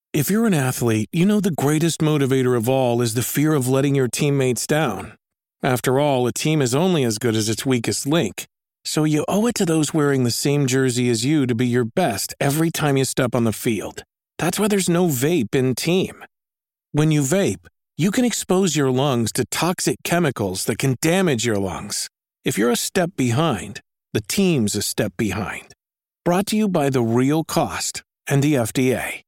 If you're an athlete, you know the greatest motivator of all is the fear of letting your teammates down. After all, a team is only as good as its weakest link. So you owe it to those wearing the same jersey as you to be your best every time you step on the field. That's why there's no vape in team. When you vape, you can expose your lungs to toxic chemicals that can damage your lungs. If you're a step behind, the team's a step behind. Brought to you by The Real Cost and the FDA.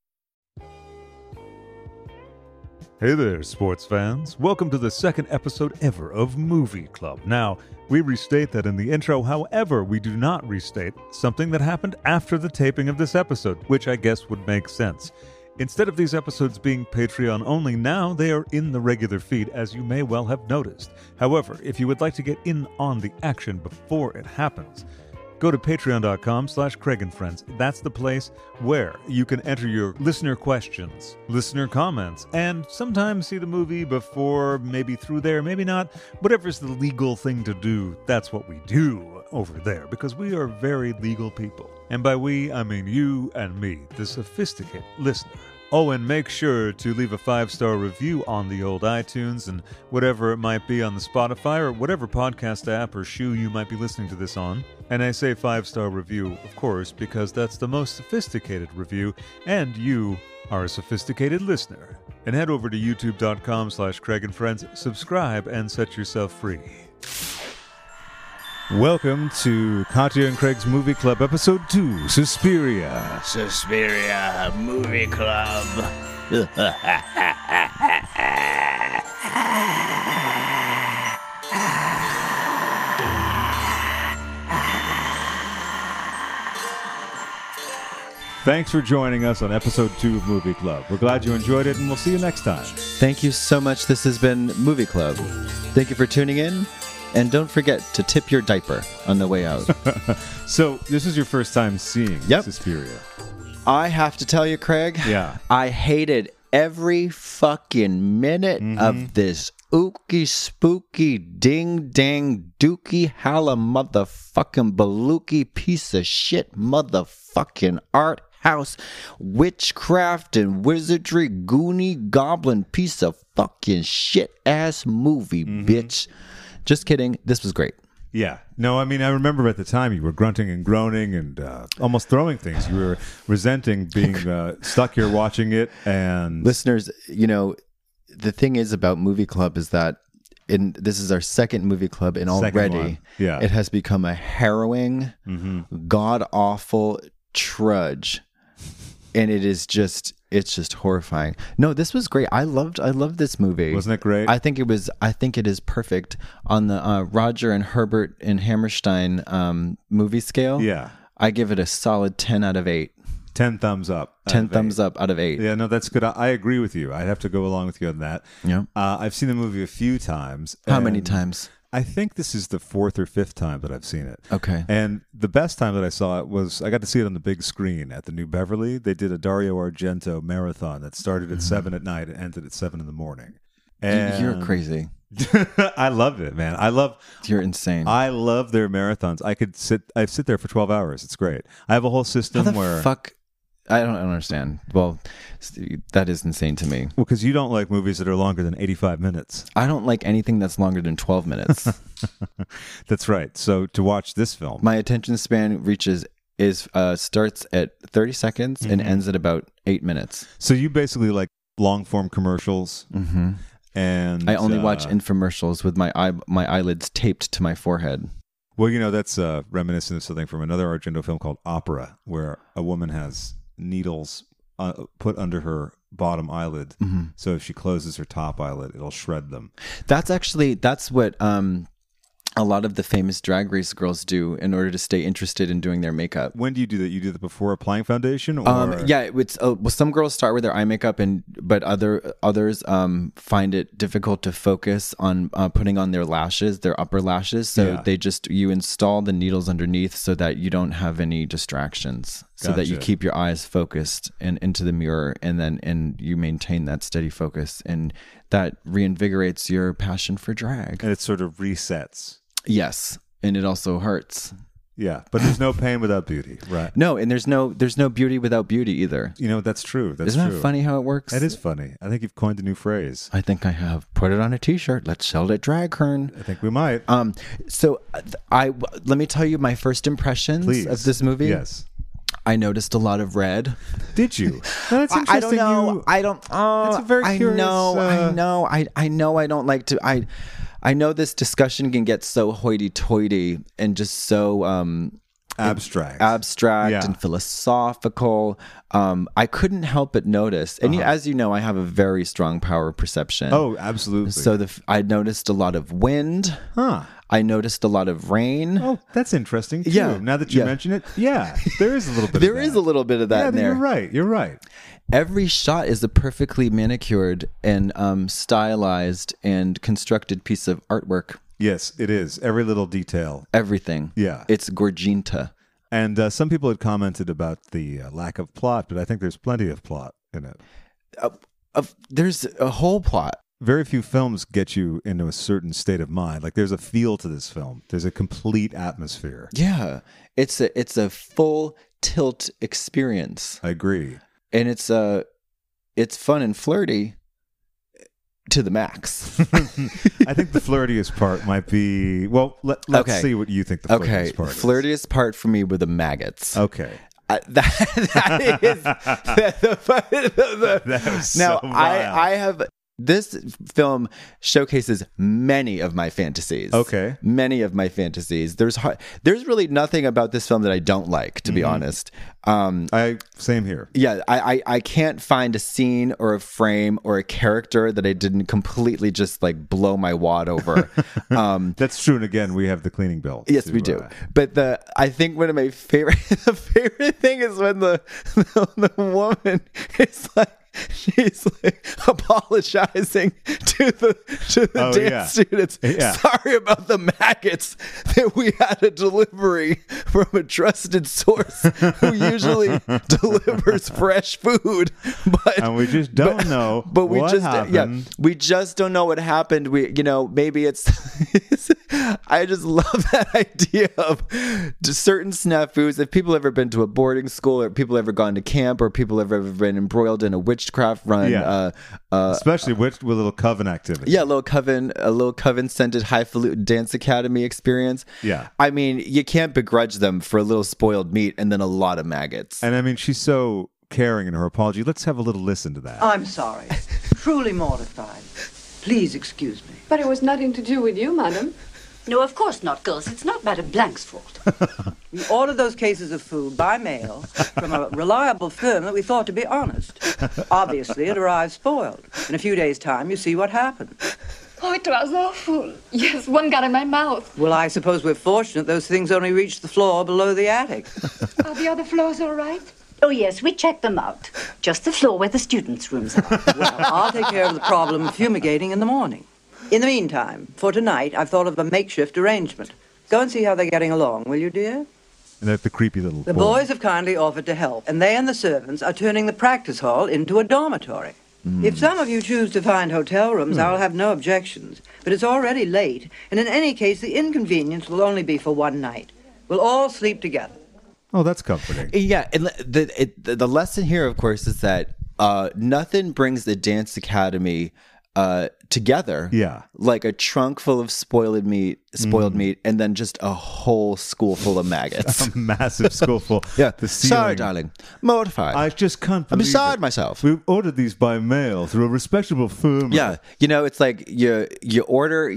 Hey there, sports fans. Welcome to the second episode ever of Movie Club. Now, we restate that in the intro, however, we do not restate something that happened after the taping of this episode, which I guess would make sense. Instead of these episodes being Patreon only, now they are in the regular feed, as you may well have noticed. However, if you would like to get in on the action before it happens, go to patreon.com/Craig and Friends. That's the place where you can enter your listener questions, listener comments, and sometimes see the movie before, maybe through there, maybe not. Whatever's the legal thing to do, that's what we do over there, because we are very legal people. And by we, I mean you and me, the sophisticated listener. Oh, and make sure to leave a 5-star review on the old iTunes and whatever it might be on the Spotify or whatever podcast app or shoe you might be listening to this on. And I say 5-star review, of course, because that's the most sophisticated review, and you are a sophisticated listener. And head over to youtube.com/Craig and Friends, subscribe, and set yourself free. Welcome to Katya and Craig's Movie Club, Episode 2, Suspiria. Suspiria Movie Club. Thanks for joining us on Episode 2 of Movie Club. We're glad you enjoyed it, and we'll see you next time. Thank you so much. This has been Movie Club. Thank you for tuning in. And don't forget to tip your diaper on the way out. So, this is your first time seeing Suspiria. I have to tell you, Craig. Yeah. I hated every fucking minute of this ooky spooky ding dang dookie halla motherfucking baluki piece of shit motherfucking art house witchcraft and wizardry goonie goblin piece of fucking shit ass movie, bitch. Just kidding. This was great. Yeah. No, I mean, I remember at the time you were grunting and groaning and almost throwing things. You were resenting being stuck here watching it. And listeners, you know, the thing is about Movie Club is that this is our second Movie Club, and already it has become a harrowing, god-awful trudge. And it's just horrifying. No, this was great. I loved this movie. Wasn't it great? I think it is perfect on the Roger and Herbert and Hammerstein movie scale. Yeah. I give it a solid 10 out of 8. 10 thumbs up. 10 thumbs up out of 8. Yeah, no, that's good. I agree with you. I'd have to go along with you on that. Yeah. I've seen the movie a few times. How many times? I think this is the 4th or 5th time that I've seen it. Okay. And the best time that I saw it was I got to see it on the big screen at the New Beverly. They did a Dario Argento marathon that started at 7 at night and ended at 7 in the morning. And You're crazy. I love it, man. You're insane. I love their marathons. I sit there for 12 hours. It's great. I have a whole system How the where fuck? I don't understand. Well, that is insane to me. Well, because you don't like movies that are longer than 85 minutes. I don't like anything that's longer than 12 minutes. That's right. So to watch this film, my attention span starts at 30 seconds and ends at about 8 minutes. So you basically like long form commercials, and I only watch infomercials with my eyelids taped to my forehead. Well, you know, that's reminiscent of something from another Argento film called Opera, where a woman has needles put under her bottom eyelid. So if she closes her top eyelid, it'll shred them. That's what a lot of the famous Drag Race girls do in order to stay interested in doing their makeup. When do you do that? You do that before applying foundation? Or? Yeah, it's some girls start with their eye makeup, but others find it difficult to focus on putting on their lashes, their upper lashes. So you install the needles underneath so that you don't have any distractions. So that you keep your eyes focused and into the mirror, and you maintain that steady focus, and that reinvigorates your passion for drag. And it sort of resets. Yes, and it also hurts. Yeah, but there's no pain without beauty, right? No, and there's no beauty without beauty either. You know, that's true. That's Isn't true. that funny how it works? That is funny. I think you've coined a new phrase. I think I have. Put it on a T-shirt. Let's sell it at Draghern. I think we might. So let me tell you my first impressions Please. of this movie. Yes. I noticed a lot of red. Did you? Well, that's interesting. I don't know. I don't. That's a very curious. I know. I don't like to. I know this discussion can get so hoity-toity and just so abstract yeah. And philosophical. I couldn't help but notice, and as you know, I have a very strong power perception. Oh, absolutely. So I noticed a lot of wind. Huh. I noticed a lot of rain. Oh, that's interesting too. Yeah. Now that you mention it, there is a little bit. There is a little bit of that in there. You're right. Every shot is a perfectly manicured and stylized and constructed piece of artwork. Yes, it is. Every little detail. Everything. Yeah. It's gorginta. And some people had commented about the lack of plot, but I think there's plenty of plot in it. There's a whole plot. Very few films get you into a certain state of mind. Like there's a feel to this film. There's a complete atmosphere. Yeah. It's a full tilt experience. I agree. And it's fun and flirty to the max. I think the flirtiest part might be, well, let's see what you think the flirtiest part is. The flirtiest part for me were the maggots. Okay. That is that was now so I have this film showcases many of my fantasies. Okay. Many of my fantasies. There's really nothing about this film that I don't like, to be honest. Same here. Yeah, I can't find a scene or a frame or a character that I didn't completely just like blow my wad over. That's true. And again, we have the cleaning bill. Yes, we do. But I think one of my favorite thing is when the woman is like, she's like apologizing to the dance students. Yeah. Sorry about the maggots that we had a delivery from a trusted source who usually delivers fresh food, and we just don't know. But we what just happened. we just don't know what happened. Maybe it's. I just love that idea of certain snafus. If people ever been to a boarding school, or people ever gone to camp, or people ever been embroiled in a witchcraft run, especially with a little coven activity. Yeah, a little coven scented highfalutin dance academy experience. Yeah, I mean, you can't begrudge them for a little spoiled meat and then a lot of maggots. And I mean, she's so caring in her apology. Let's have a little listen to that. I'm sorry, truly mortified. Please excuse me. But it was nothing to do with you, madam. No, of course not, girls. It's not Madame Blank's fault. We ordered those cases of food by mail from a reliable firm that we thought to be honest. Obviously, it arrived spoiled. In a few days' time, you see what happened. Oh, it was awful. Yes, one got in my mouth. Well, I suppose we're fortunate those things only reached the floor below the attic. Are the other floors all right? Oh, yes, we checked them out. Just the floor where the students' rooms are. Well, I'll take care of the problem of fumigating in the morning. In the meantime, for tonight, I've thought of a makeshift arrangement. Go and see how they're getting along, will you, dear? And that's the creepy little The boys have kindly offered to help, and they and the servants are turning the practice hall into a dormitory. If some of you choose to find hotel rooms, I'll have no objections. But it's already late, and in any case, the inconvenience will only be for one night. We'll all sleep together. Oh, that's comforting. Yeah, and the lesson here, of course, is that nothing brings the dance academy together like a trunk full of spoiled meat and then just a whole school full of maggots. A massive school full. Yeah. The ceiling. Sorry, darling. Mortified. I just can't believe I'm beside it. myself. We ordered these by mail through a respectable firm. Yeah. You know, it's like you order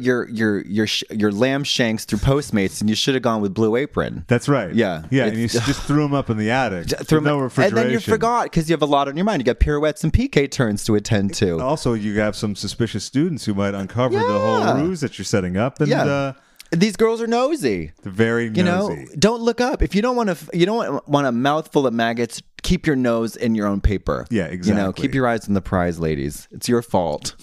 your lamb shanks through Postmates and you should have gone with Blue Apron. That's right. Yeah. Yeah, and you just threw them up in the attic. No refrigeration. And then you forgot because you have a lot on your mind. You got pirouettes and PK turns to attend to. Also, you have some suspicious students who might uncover the whole ruse that you're setting up. And these girls are nosy. They're very nosy. You know, don't look up. If you don't want a mouthful of maggots, keep your nose in your own paper. Yeah, exactly. You know, keep your eyes on the prize, ladies. It's your fault.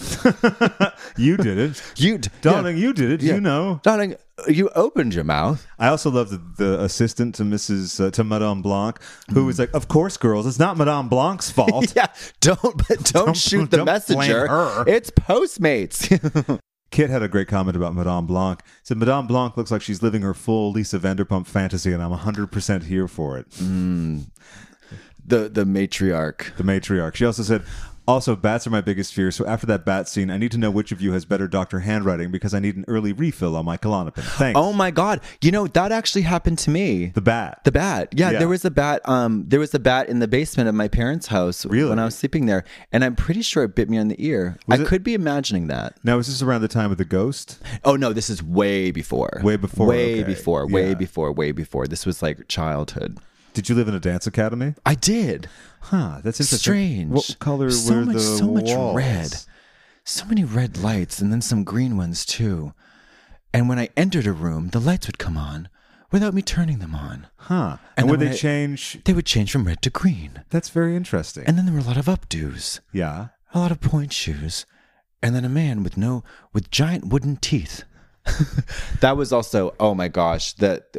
You did it. Darling, you did it. Yeah. You know. Darling, you opened your mouth. I also love the assistant to to Madame Blanc, who was like, "Of course, girls, it's not Madame Blanc's fault." Yeah, don't shoot the don't messenger. blame her. It's Postmates. Kit had a great comment about Madame Blanc. He said, Madame Blanc looks like she's living her full Lisa Vanderpump fantasy, and I'm 100% here for it. The matriarch. The matriarch. She also said, also, bats are my biggest fear, so after that bat scene, I need to know which of you has better doctor handwriting because I need an early refill on my Klonopin. Thanks. Oh my God. You know, that actually happened to me. The bat. The bat. Yeah, there was a bat. There was a bat in the basement of my parents' house when I was sleeping there, and I'm pretty sure it bit me on the ear. Could be imagining that. Now, is this around the time of The Ghost? Oh no, this is way before. Way before. Way okay. before. Way before. Way before. This was like childhood. Did you live in a dance academy? I did. Huh, that's interesting. Strange. What color were the so walls? much red. So many red lights and then some green ones too. And when I entered a room, the lights would come on without me turning them on. Huh. And would they change? They would change from red to green. That's very interesting. And then there were a lot of updos. Yeah. A lot of point shoes. And then a man with giant wooden teeth. That was also, oh my gosh,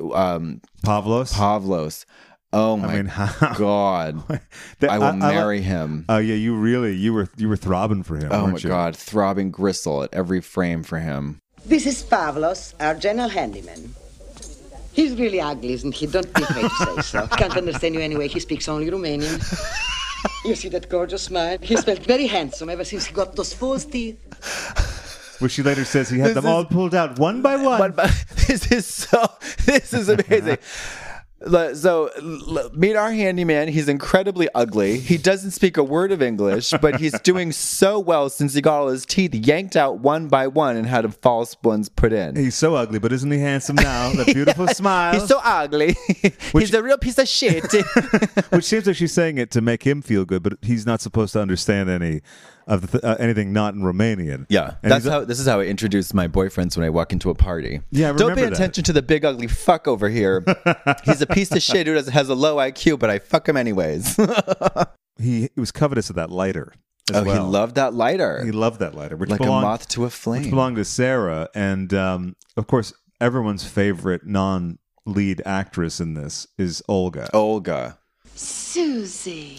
Pavlos. Oh my God! I will marry him. Oh yeah, you were throbbing for him. Oh my weren't you? God, throbbing gristle at every frame for him. This is Pavlos, our general handyman. He's really ugly, isn't he? Don't be afraid to say so. Can't understand you anyway. He speaks only Romanian. You see that gorgeous smile? He's felt very handsome ever since he got those false teeth. Which she later says he had them all pulled out one by one. This is amazing. So, meet our handyman. He's incredibly ugly. He doesn't speak a word of English, but he's doing so well since he got all his teeth yanked out one by one and had false ones put in. He's so ugly, but isn't he handsome now? That beautiful smile. He's so ugly. He's a real piece of shit. Which seems like she's saying it to make him feel good, but he's not supposed to understand any of anything not in Romanian. Yeah, and this is how I introduce my boyfriends when I walk into a party. Yeah, I remember don't pay attention to the big ugly fuck over here. He's a piece of shit who has a low IQ, but I fuck him anyways. He was covetous of that lighter. He loved that lighter. He loved that lighter, which like belonged, a moth to a flame. Which belonged to Sarah, and of course, everyone's favorite non-lead actress in this is Olga. Susie.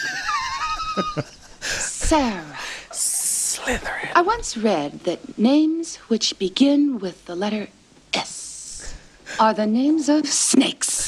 Sarah. Slytherin. I once read that names which begin with the letter S are the names of snakes.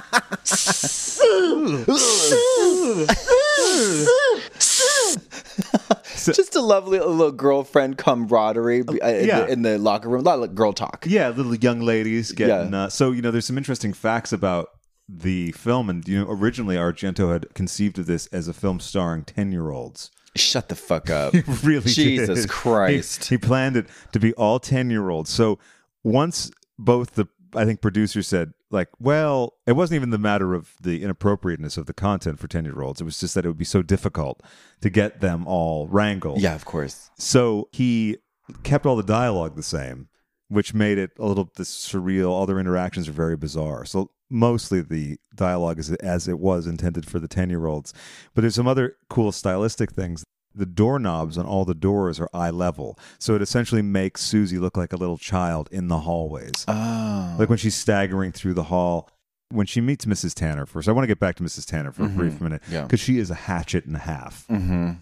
Just a lovely little girlfriend camaraderie in the locker room. A lot of girl talk. Yeah, little young ladies getting... So, there's some interesting facts about the film. And, originally Argento had conceived of this as a film starring 10-year-olds. Shut the fuck up. He really Jesus did. Christ. He planned it to be all 10-year-olds. So once both I think producers said, well, it wasn't even the matter of the inappropriateness of the content for 10-year-olds. It was just that it would be so difficult to get them all wrangled. Yeah, of course. So he kept all the dialogue the same, which made it a little surreal. All their interactions are very bizarre. So mostly the dialogue is as it was intended for the 10-year-olds. But there's some other cool stylistic things. The doorknobs on all the doors are eye level. So it essentially makes Susie look like a little child in the hallways. Oh. Like when she's staggering through the hall. When she meets Mrs. Tanner first. I want to get back to Mrs. Tanner for a brief minute. Because she is a hatchet and a half. Mm-hmm.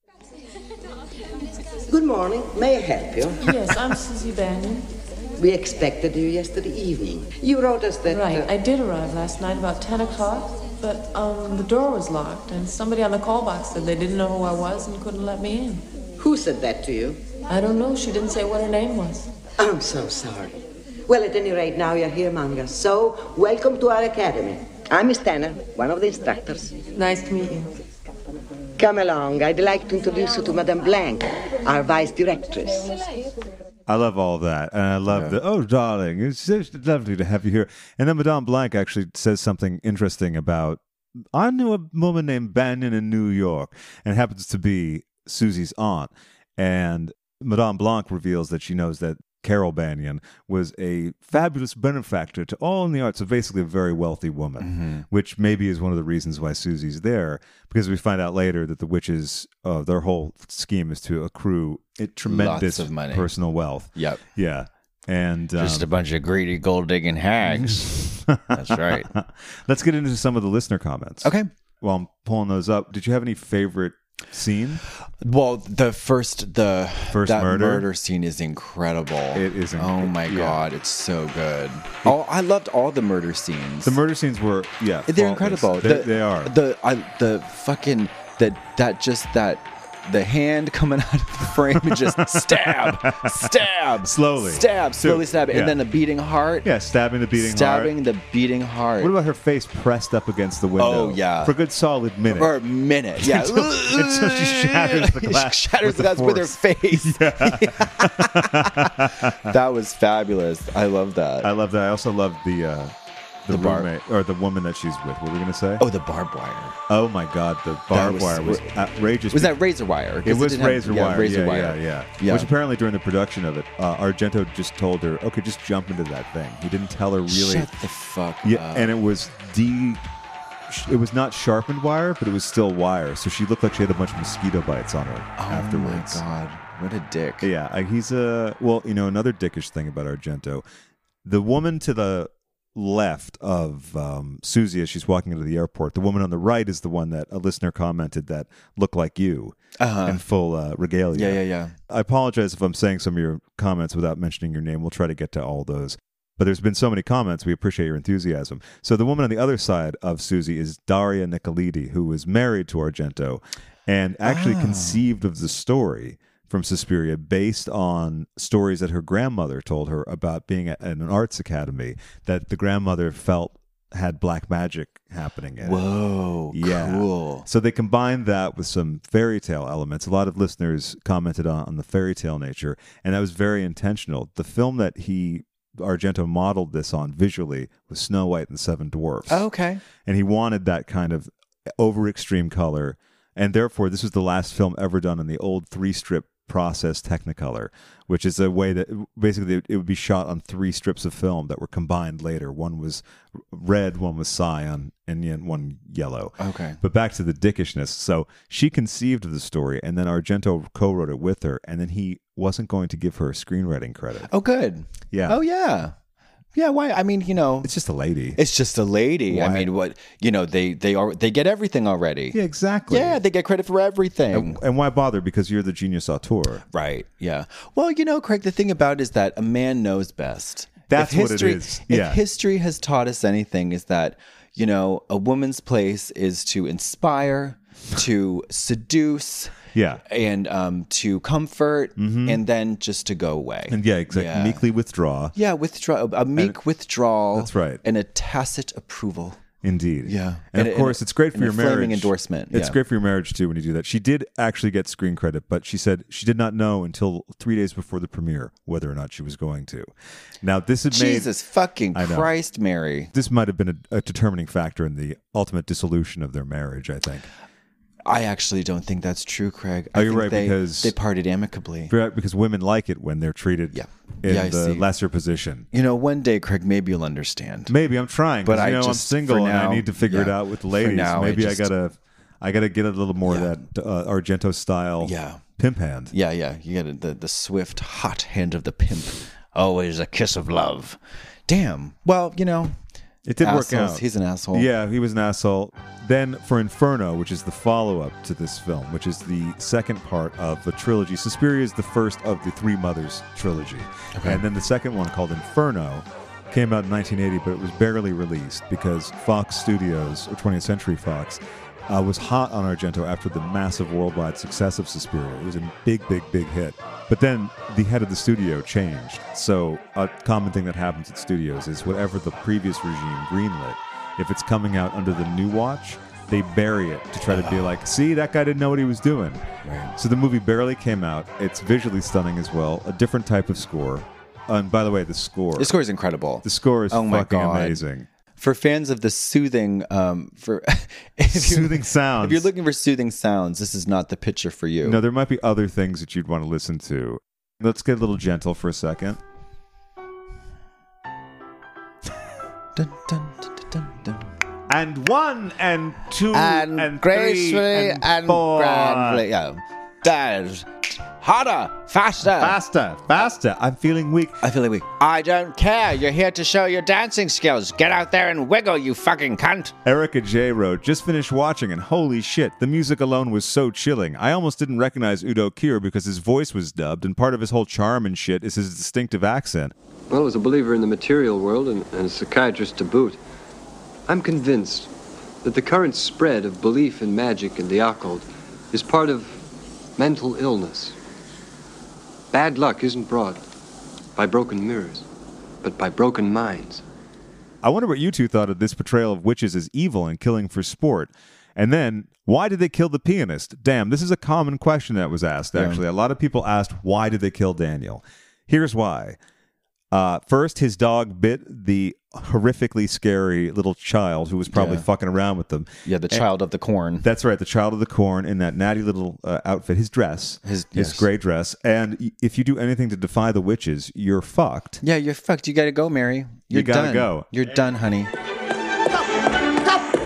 Good morning. May I help you? Yes, I'm Susie Banyan. We expected you yesterday evening. You wrote us that... Right, I did arrive last night about 10 o'clock, but the door was locked, and somebody on the call box said they didn't know who I was and couldn't let me in. Who said that to you? I don't know. She didn't say what her name was. I'm so sorry. Well, at any rate, now you're here among us. So, welcome to our academy. I'm Miss Tanner, one of the instructors. Nice to meet you. Come along. I'd like to introduce you to Madame Blanc, our vice directress. I love all that. And I love darling, it's so lovely to have you here. And then Madame Blanc actually says something interesting about, I knew a woman named Banyan in New York, and it happens to be Susie's aunt. And Madame Blanc reveals that she knows that Carol Banyan was a fabulous benefactor to all in the arts, so basically a very wealthy woman, which maybe is one of the reasons why Susie's there, because we find out later that the witches, their whole scheme is to accrue tremendous Lots of money. Personal wealth. Yep. Yeah. And just a bunch of greedy gold-digging hags. That's right. Let's get into some of the listener comments. Okay. While I'm pulling those up, did you have any favorite scene? Well, the first murder scene is incredible. It is. Oh my God, it's so good. I loved all the murder scenes. The murder scenes were they're faultless. incredible. They are. The hand coming out of the frame and just stab, slowly, stab, and then the beating heart. Yeah, stabbing the beating heart. What about her face pressed up against the window? Oh yeah, for a good solid minute. For a minute, yeah. until she shatters the glass. She shatters the glass with her face. Yeah. That was fabulous. I love that. I also love the roommate or the woman that she's with. What were we gonna say? Oh, the barbed wire. Oh my God, the barbed wire was outrageous. Was that razor wire? It was razor wire. Razor wire. Yeah. Which apparently during the production of it, Argento just told her, "Okay, just jump into that thing." He didn't tell her really. Shut the fuck up. And it was not sharpened wire, but it was still wire. So she looked like she had a bunch of mosquito bites on her afterwards. Oh my God, what a dick. Yeah, he's another dickish thing about Argento. The woman to the left of Susie as she's walking into the airport. The woman on the right is the one that a listener commented that looked like you in full regalia. Yeah. I apologize if I'm saying some of your comments without mentioning your name. We'll try to get to all those. But there's been so many comments. We appreciate your enthusiasm. So the woman on the other side of Susie is Daria Nicolidi, who was married to Argento and actually conceived of the story from Suspiria based on stories that her grandmother told her about being at an arts academy that the grandmother felt had black magic happening in it. Whoa, yeah. Cool. So they combined that with some fairy tale elements. A lot of listeners commented on the fairy tale nature, and that was very intentional. The film that Argento modeled this on visually was Snow White and the Seven Dwarfs. Oh, okay. And he wanted that kind of over-extreme color, and therefore this was the last film ever done in the old 3-strip process Technicolor, which is a way that basically it would be shot on 3 strips of film that were combined later. One was red, one was cyan, and one yellow. Okay. But back to the dickishness. So she conceived of the story, and then Argento co-wrote it with her, and then he wasn't going to give her a screenwriting credit. Oh, good. Yeah. Oh, yeah. Yeah, why? I mean, it's just a lady. It's just a lady. Why? I mean, what? They get everything already. Yeah, exactly. Yeah, they get credit for everything. And why bother? Because you're the genius auteur. Right. Yeah. Well, Craig, the thing about it is that a man knows best. That's what it is. Yeah. If history has taught us anything, is that a woman's place is to inspire, to seduce. Yeah. And to comfort, and then just to go away. And exactly. Yeah. Meekly withdraw. Yeah, a meek withdrawal. That's right. And a tacit approval. Indeed. Yeah. And of course, it's great for your marriage. Flaming endorsement. It's great for your marriage, too, when you do that. She did actually get screen credit, but she said she did not know until 3 days before the premiere whether or not she was going to. Now, this had Jesus fucking Christ, Mary. This might have been a determining factor in the ultimate dissolution of their marriage, I think. I actually don't think that's true, Craig. You're right, because they parted amicably. Because women like it when they're treated in the lesser position. One day, Craig, maybe you'll understand. Maybe I'm trying, but I'm single and I need to figure it out with the ladies. Maybe I gotta get a little more of that Argento style pimp hand. Yeah. You get the swift, hot hand of the pimp. Always a kiss of love. Damn. Well, it did work out. He's an asshole. Yeah, he was an asshole. Then for Inferno, which is the follow-up to this film, which is the second part of the trilogy. Suspiria is the first of the Three Mothers trilogy. Okay. And then the second one, called Inferno, came out in 1980, but it was barely released because Fox Studios, or 20th Century Fox, was hot on Argento after the massive worldwide success of Suspiria. It was a big hit. But then the head of the studio changed. So a common thing that happens at studios is whatever the previous regime greenlit, if it's coming out under the new watch, they bury it to try to be like, see, that guy didn't know what he was doing. Right. So the movie barely came out. It's visually stunning as well. A different type of score. And by the way, the score is incredible. The score is fucking amazing. For fans of the soothing, soothing sounds. If you're looking for soothing sounds, this is not the picture for you. No, there might be other things that you'd want to listen to. Let's get a little gentle for a second. Dun, dun, dun, dun, dun. And 1 and 2 and gracefully 3 and 4. grandly. Yeah. There's harder, faster. Faster. I'm feeling weak. I feel weak. I don't care. You're here to show your dancing skills. Get out there and wiggle, you fucking cunt. Erica J. wrote, just finished watching and holy shit, the music alone was so chilling. I almost didn't recognize Udo Kier because his voice was dubbed and part of his whole charm and shit is his distinctive accent. Well, as a believer in the material world and a psychiatrist to boot, I'm convinced that the current spread of belief in magic and the occult is part of mental illness. Bad luck isn't brought by broken mirrors, but by broken minds. I wonder what you two thought of this portrayal of witches as evil and killing for sport. And then, why did they kill the pianist? Damn, this is a common question that was asked, actually. A lot of people asked, why did they kill Daniel? Here's why. First, his dog bit the horrifically scary little child who was probably fucking around with them. Yeah, the child of the corn. That's right, the child of the corn in that natty little outfit, his dress, his gray dress. And if you do anything to defy the witches, you're fucked. Yeah, you're fucked. You gotta go, Mary. You gotta done. go. You're done, honey. Stop!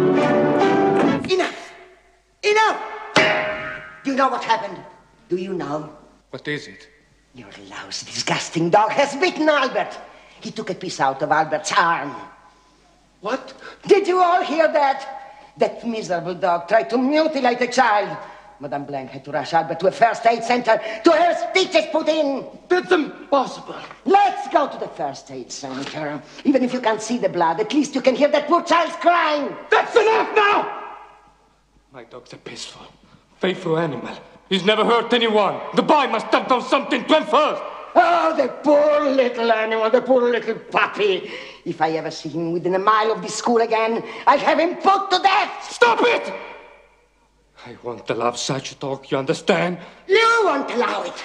Enough! Do you know what happened? Do you know? What is it? Your lousy, disgusting dog has bitten Albert. He took a piece out of Albert's arm. What? Did you all hear that? That miserable dog tried to mutilate a child. Madame Blanc had to rush Albert to a first aid center to have stitches put in. That's impossible. Let's go to the first aid center. Even if you can't see the blood, at least you can hear that poor child's crying. That's enough now! My dog's a peaceful, faithful animal. He's never hurt anyone. The boy must have done something to him first. Oh, the poor little animal, the poor little puppy. If I ever see him within a mile of this school again, I'll have him put to death. Stop it! I won't allow such a talk, you understand? You won't allow it.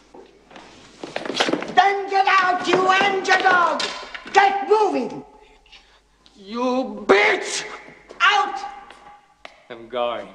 Then get out, you and your dog. Get moving. You bitch! Out! I'm going.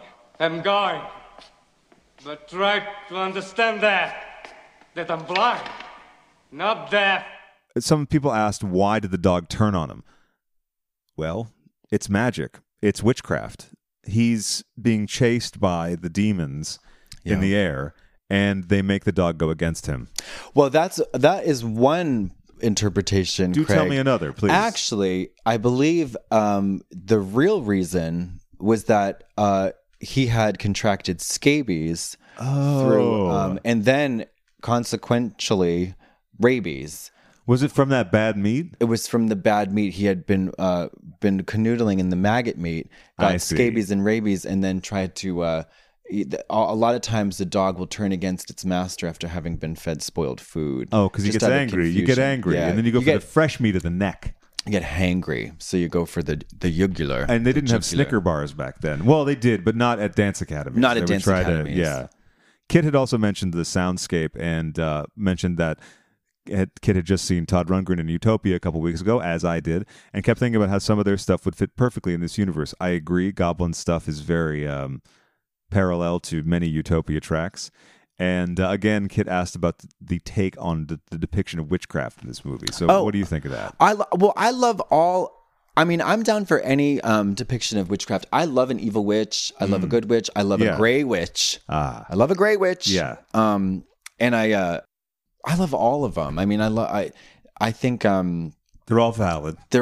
But try to understand that I'm blind, not deaf. Some people asked, why did the dog turn on him? Well, it's magic. It's witchcraft. He's being chased by the demons in the air, and they make the dog go against him. Well, that is one interpretation. Do Craig. Tell me another, please. Actually, I believe the real reason was that he had contracted scabies through, and then consequentially rabies. Was it from that bad meat? It was from the bad meat. He had been canoodling in the maggot meat, got scabies and rabies, and then tried to. A lot of times, the dog will turn against its master after having been fed spoiled food. Oh, because he gets angry. You get angry, and then you go for the fresh meat of the neck. You get hangry, so you go for the jugular. And they didn't have Snicker bars back then. Well, they did, but not at dance academies. Not at dance academies. Kit had also mentioned the soundscape and mentioned that Kit had just seen Todd Rundgren in Utopia a couple weeks ago, as I did, and kept thinking about how some of their stuff would fit perfectly in this universe. I agree. Goblin stuff is very parallel to many Utopia tracks. And again, Kit asked about the take on the depiction of witchcraft in this movie. So what do you think of that? I love all... I mean, I'm down for any depiction of witchcraft. I love an evil witch. I love a good witch. I love a gray witch. I love a gray witch. Yeah. And I love all of them. I mean, I think they're all valid. They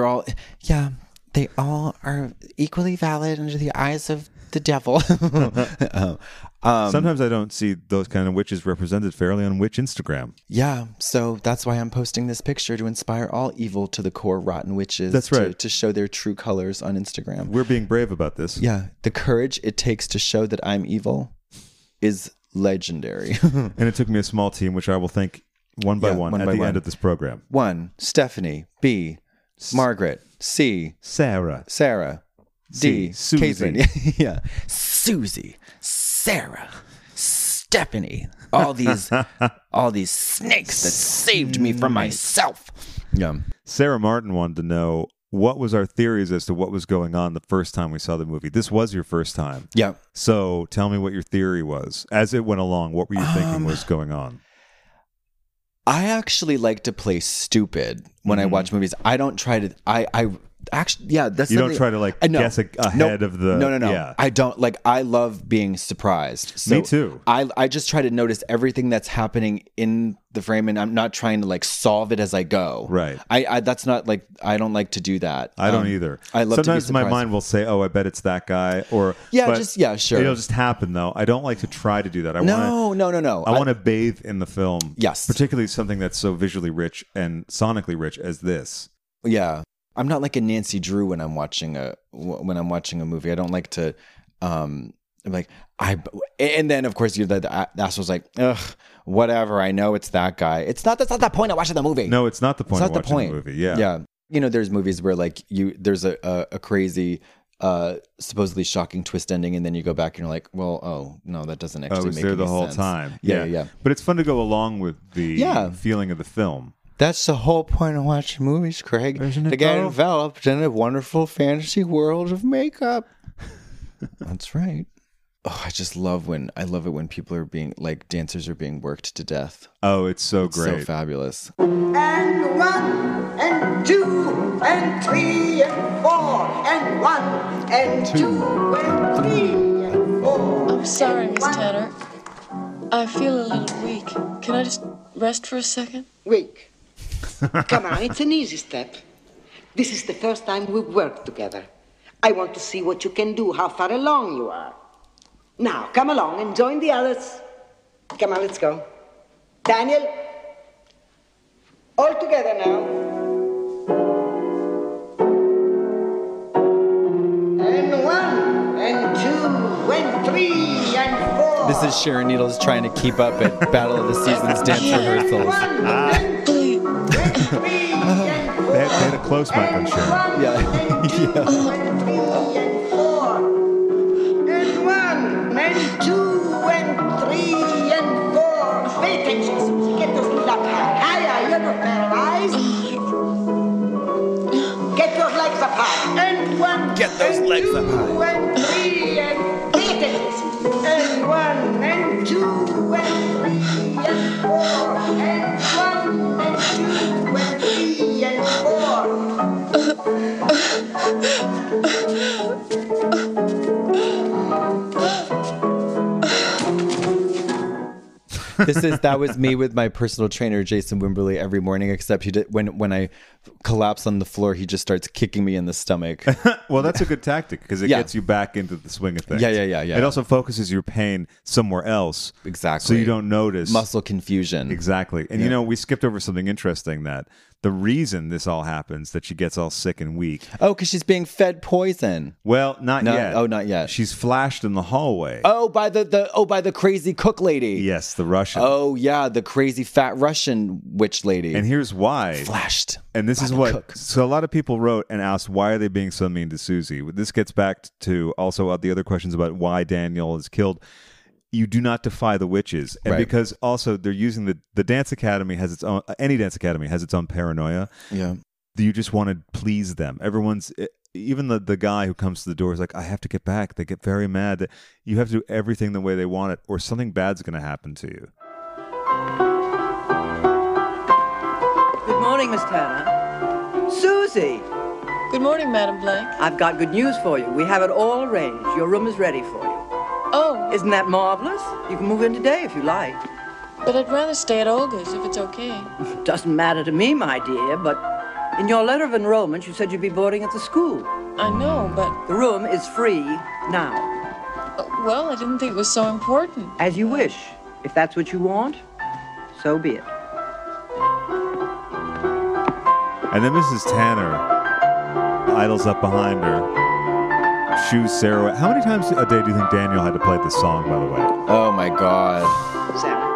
all are equally valid under the eyes of the devil. Sometimes I don't see those kind of witches represented fairly on witch Instagram. Yeah, so that's why I'm posting this picture to inspire all evil to the core rotten witches. That's right. To show their true colors on Instagram. We're being brave about this. Yeah, the courage it takes to show that I'm evil is legendary. And it took me a small team, which I will thank one by one at the end of this program. 1, Stephanie. B, Margaret. C, Sarah. D, Susie. Caitlin. Yeah, Susie, Sarah, Stephanie. All these snakes that saved me from myself. Yeah. Sarah Martin wanted to know what was our theories as to what was going on the first time we saw the movie. This was your first time. Yeah. So tell me what your theory was as it went along. What were you thinking was going on? I actually like to play stupid when I watch movies. I don't try to. Actually, yeah, that's You don't something- try to like No. guess ahead of the. No. Yeah. I don't like. I love being surprised. So Me too. I just try to notice everything that's happening in the frame, and I'm not trying to like solve it as I go. Right. I that's not like I don't like to do that. I don't either. I love Sometimes to be my surprised. mind will say, "Oh, I bet it's that guy," or sure. It'll just happen though. I don't like to try to do that. No. I want to bathe in the film. Yes. Particularly something that's so visually rich and sonically rich as this. Yeah, I'm not like a Nancy Drew when I'm watching a movie. I don't like to. I'm like and then of course the asshole's like, ugh, whatever. I know it's that guy. That's not the point of watching the movie. No, it's not the point It's of not the watching point. the movie. Yeah. Yeah. You know, there's movies where like there's a crazy supposedly shocking twist ending, and then you go back and you're like, well, oh no, that doesn't actually Oh, it's make there any the whole sense. time. Yeah. But it's fun to go along with the feeling of the film. That's the whole point of watching movies, Craig. Isn't it To get though? enveloped in a wonderful fantasy world of makeup. That's right. Oh, I love it when people are being like dancers are being worked to death. Oh, it's so It's great. so fabulous. And 1 and 2 and 3 and 4 and 1 and 2 and 3 and 4. I'm sorry, Miss Tanner. I feel a little weak. Can I just rest for a second? Weak. Come on, it's an easy step. This is the first time we've worked together. I want to see what you can do, how far along you are. Now, come along and join the others. Come on, let's go. Daniel, all together now. And 1 and 2 and 3 and 4. This is Sharon Needles trying to keep up at Battle of the Seasons dance rehearsals. They had a close mic on Sharon. Yeah. And 1 and 2 and 3 and 4. Pay attention, Susie. Get those feet up higher. You're not paralyzed. Get those legs up high. And 1. Get those legs up high. And 3 and pay attention, Susie. And 1 and 2 and 3 and 4. And 1 and 2 and 3 and 4. That was me with my personal trainer Jason Wimberly every morning, except he did when I collapse on the floor, he just starts kicking me in the stomach. Well, that's a good tactic because it gets you back into the swing of things. Yeah. It also focuses your pain somewhere else. Exactly. So you don't notice. Muscle confusion. Exactly. And you know, we skipped over something interesting, that the reason this all happens, that she gets all sick and weak. Oh, because she's being fed poison. Well, not yet. Oh, not yet. She's flashed in the hallway. Oh, by the crazy cook lady. Yes, the Russian. Oh yeah, the crazy fat Russian witch lady. And here's why. Flashed. And this is what cook. So a lot of people wrote and asked, why are they being so mean to Susie? This gets back to also the other questions about why Daniel is killed. You do not defy the witches. And because also they're using the dance academy has its own, any dance academy has its own paranoia. Yeah. You just want to please them. Everyone's, even the guy who comes to the door is like, I have to get back. They get very mad. You have to do everything the way they want it, or something bad's going to happen to you. Good morning, Miss Tanner. Susie! Good morning, Madam Blank. I've got good news for you. We have it all arranged. Your room is ready for you. Oh. Isn't that marvelous? You can move in today if you like. But I'd rather stay at Olga's if it's okay. Doesn't matter to me, my dear, but in your letter of enrollment, you said you'd be boarding at the school. I know, but... The room is free now. Well, I didn't think it was so important. As you wish. If that's what you want, so be it. And then Mrs. Tanner idles up behind her. Shoes Sarah. How many times a day do you think Daniel had to play this song, by the way? Oh my God. Sarah.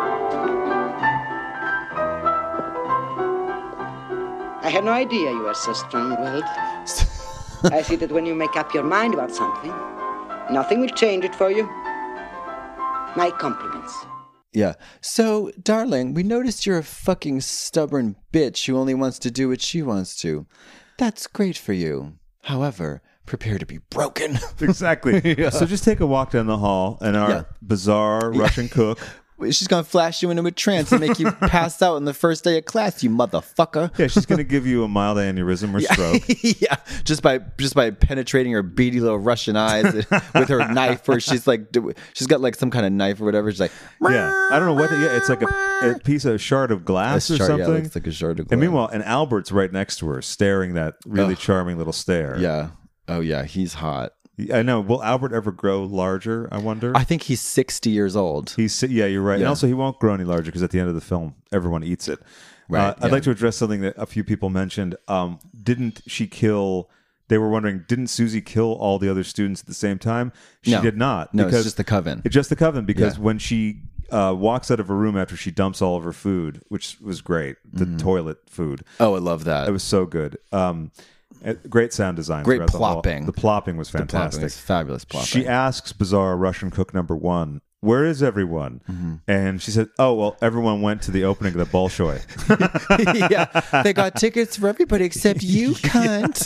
I had no idea you were so strong-willed. I see that when you make up your mind about something, nothing will change it for you. My compliments. Yeah. So, darling, we noticed you're a fucking stubborn bitch who only wants to do what she wants to. That's great for you. However, prepare to be broken. Exactly. So just take a walk down the hall, and our bizarre Russian cook She's gonna flash you into a trance and make you pass out on the first day of class, you motherfucker. Yeah, she's gonna give you a mild aneurysm or stroke. Yeah, just by penetrating her beady little Russian eyes with her knife, or she's got like some kind of knife or whatever. She's like, yeah, I don't know what. It's like a piece of shard of glass or something. Yeah, it's like a shard of glass. And meanwhile, Albert's right next to her, staring that really charming little stare. Yeah. Oh yeah, he's hot. I know. Will Albert ever grow larger, I wonder? I think he's 60 years old. Yeah, you're right. Yeah. And also, he won't grow any larger because at the end of the film, everyone eats it. Right. I'd like to address something that a few people mentioned. Didn't she kill... They were wondering, didn't Susie kill all the other students at the same time? She did not. No, it's just the coven. It's just the coven because when she walks out of her room after she dumps all of her food, which was great, the toilet food. Oh, I love that. It was so good. Great sound design. Great plopping. The plopping was fantastic. The plopping was fabulous plopping. She asks Bizarre Russian cook number 1, where is everyone? And she said, oh, well, everyone went to the opening of the Bolshoi. Yeah, they got tickets for everybody except you, cunt.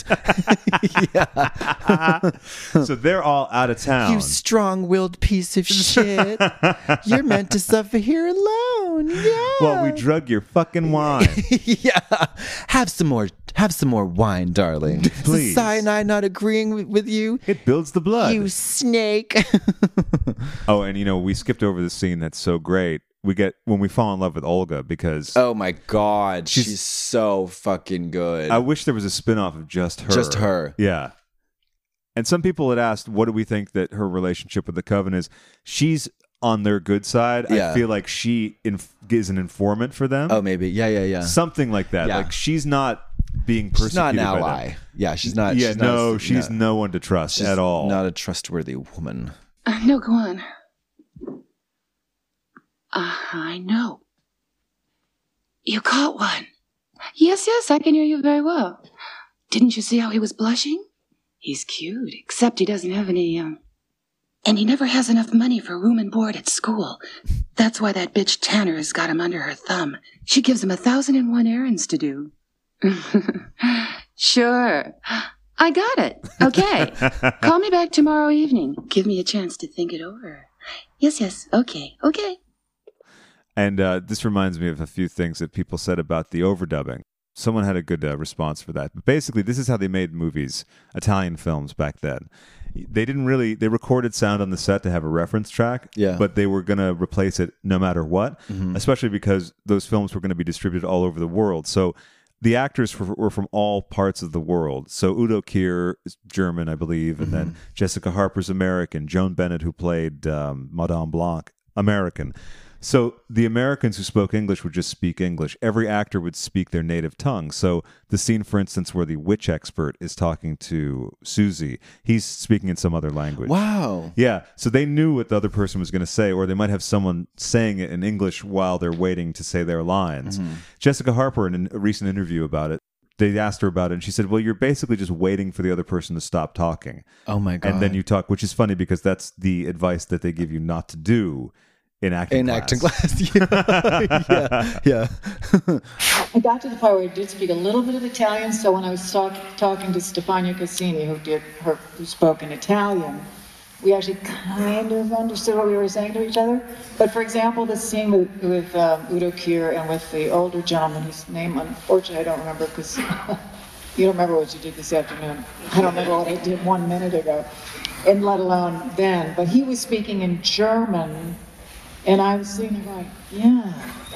Yeah. So they're all out of town. You strong-willed piece of shit. You're meant to suffer here alone. Yeah. Well, we drug your fucking wine. Yeah. Have some more wine, darling. Please. Is cyanide not agreeing with you? It builds the blood. You snake. Oh, and we skipped over the scene that's so great. We get when we fall in love with Olga because oh my god, she's so fucking good. I wish there was a spin-off of just her. Just her. Yeah. And some people had asked, what do we think that her relationship with the Coven is? She's on their good side. Yeah. I feel like she is an informant for them. Oh, maybe. Yeah. Something like that. Yeah. Like she's not being persecuted. She's not an ally. By them. Yeah, she's not. Yeah, she's no one to trust at all. Not a trustworthy woman. No, go on. I know. You caught one. Yes, I can hear you very well. Didn't you see how he was blushing? He's cute, except he doesn't have any, and he never has enough money for room and board at school. That's why that bitch Tanner has got him under her thumb. She gives him 1,001 errands to do. Sure. I got it. Okay. Call me back tomorrow evening. Give me a chance to think it over. Yes. Okay. And this reminds me of a few things that people said about the overdubbing. Someone had a good response for that. But basically, this is how they made movies, Italian films back then. They recorded sound on the set to have a reference track, but they were going to replace it no matter what, especially because those films were going to be distributed all over the world. So the actors were from all parts of the world. So Udo Kier is German, I believe, and then Jessica Harper's American, Joan Bennett, who played Madame Blanc, American. So the Americans who spoke English would just speak English. Every actor would speak their native tongue. So the scene, for instance, where the witch expert is talking to Susie, he's speaking in some other language. Wow. Yeah. So they knew what the other person was going to say, or they might have someone saying it in English while they're waiting to say their lines. Jessica Harper, in a recent interview about it, they asked her about it, and she said, well, you're basically just waiting for the other person to stop talking. Oh, my God. And then you talk, which is funny because that's the advice that they give you not to do in acting class. Yeah. I got to the part where I did speak a little bit of Italian, so when I was talking to Stefania Cassini, who spoke in Italian, we actually kind of understood what we were saying to each other. But for example, the scene with Udo Kier and with the older gentleman, whose name, unfortunately, I don't remember because you don't remember what you did this afternoon. I don't remember what I did 1 minute ago, and let alone then. But he was speaking in German. And I was sitting there going, yeah.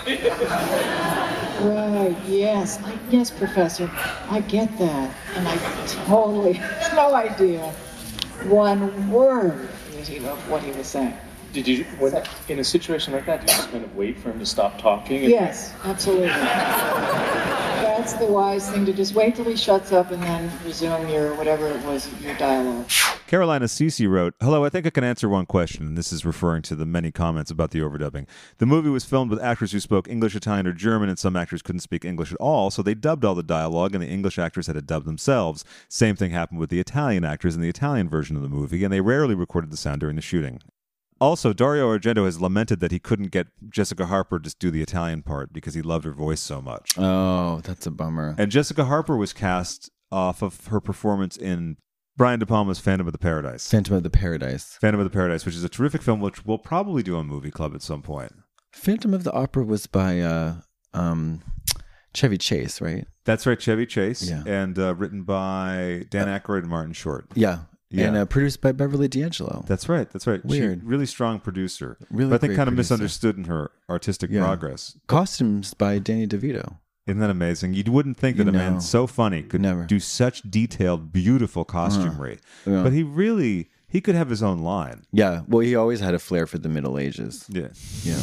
Right, yes. Yes, Professor, I get that. And I totally had no idea one word of what he was saying. Did you, in a situation like that, do you just kind of wait for him to stop talking? Yes, absolutely. That's the wise thing, to just wait till he shuts up and then resume your dialogue. Carolina Cece wrote, hello, I think I can answer one question, and this is referring to the many comments about the overdubbing. The movie was filmed with actors who spoke English, Italian, or German, and some actors couldn't speak English at all, so they dubbed all the dialogue, and the English actors had to dub themselves. Same thing happened with the Italian actors in the Italian version of the movie, and they rarely recorded the sound during the shooting. Also, Dario Argento has lamented that he couldn't get Jessica Harper to do the Italian part because he loved her voice so much. Oh, that's a bummer. And Jessica Harper was cast off of her performance in Brian De Palma's Phantom of the Paradise. Phantom of the Paradise, which is a terrific film, which we'll probably do on Movie Club at some point. Phantom of the Opera was by Chevy Chase, right? That's right, Chevy Chase. Yeah. And written by Dan Aykroyd and Martin Short. Yeah. Yeah. And produced by Beverly D'Angelo. That's right. Weird. She, really strong producer. Really but I think great kind of producer. misunderstood in her artistic progress. Costumes by Danny DeVito. Isn't that amazing? You wouldn't think that a man so funny could do such detailed, beautiful costumery. Yeah. But he could have his own line. Yeah. Well, he always had a flair for the Middle Ages. Yeah. Yeah.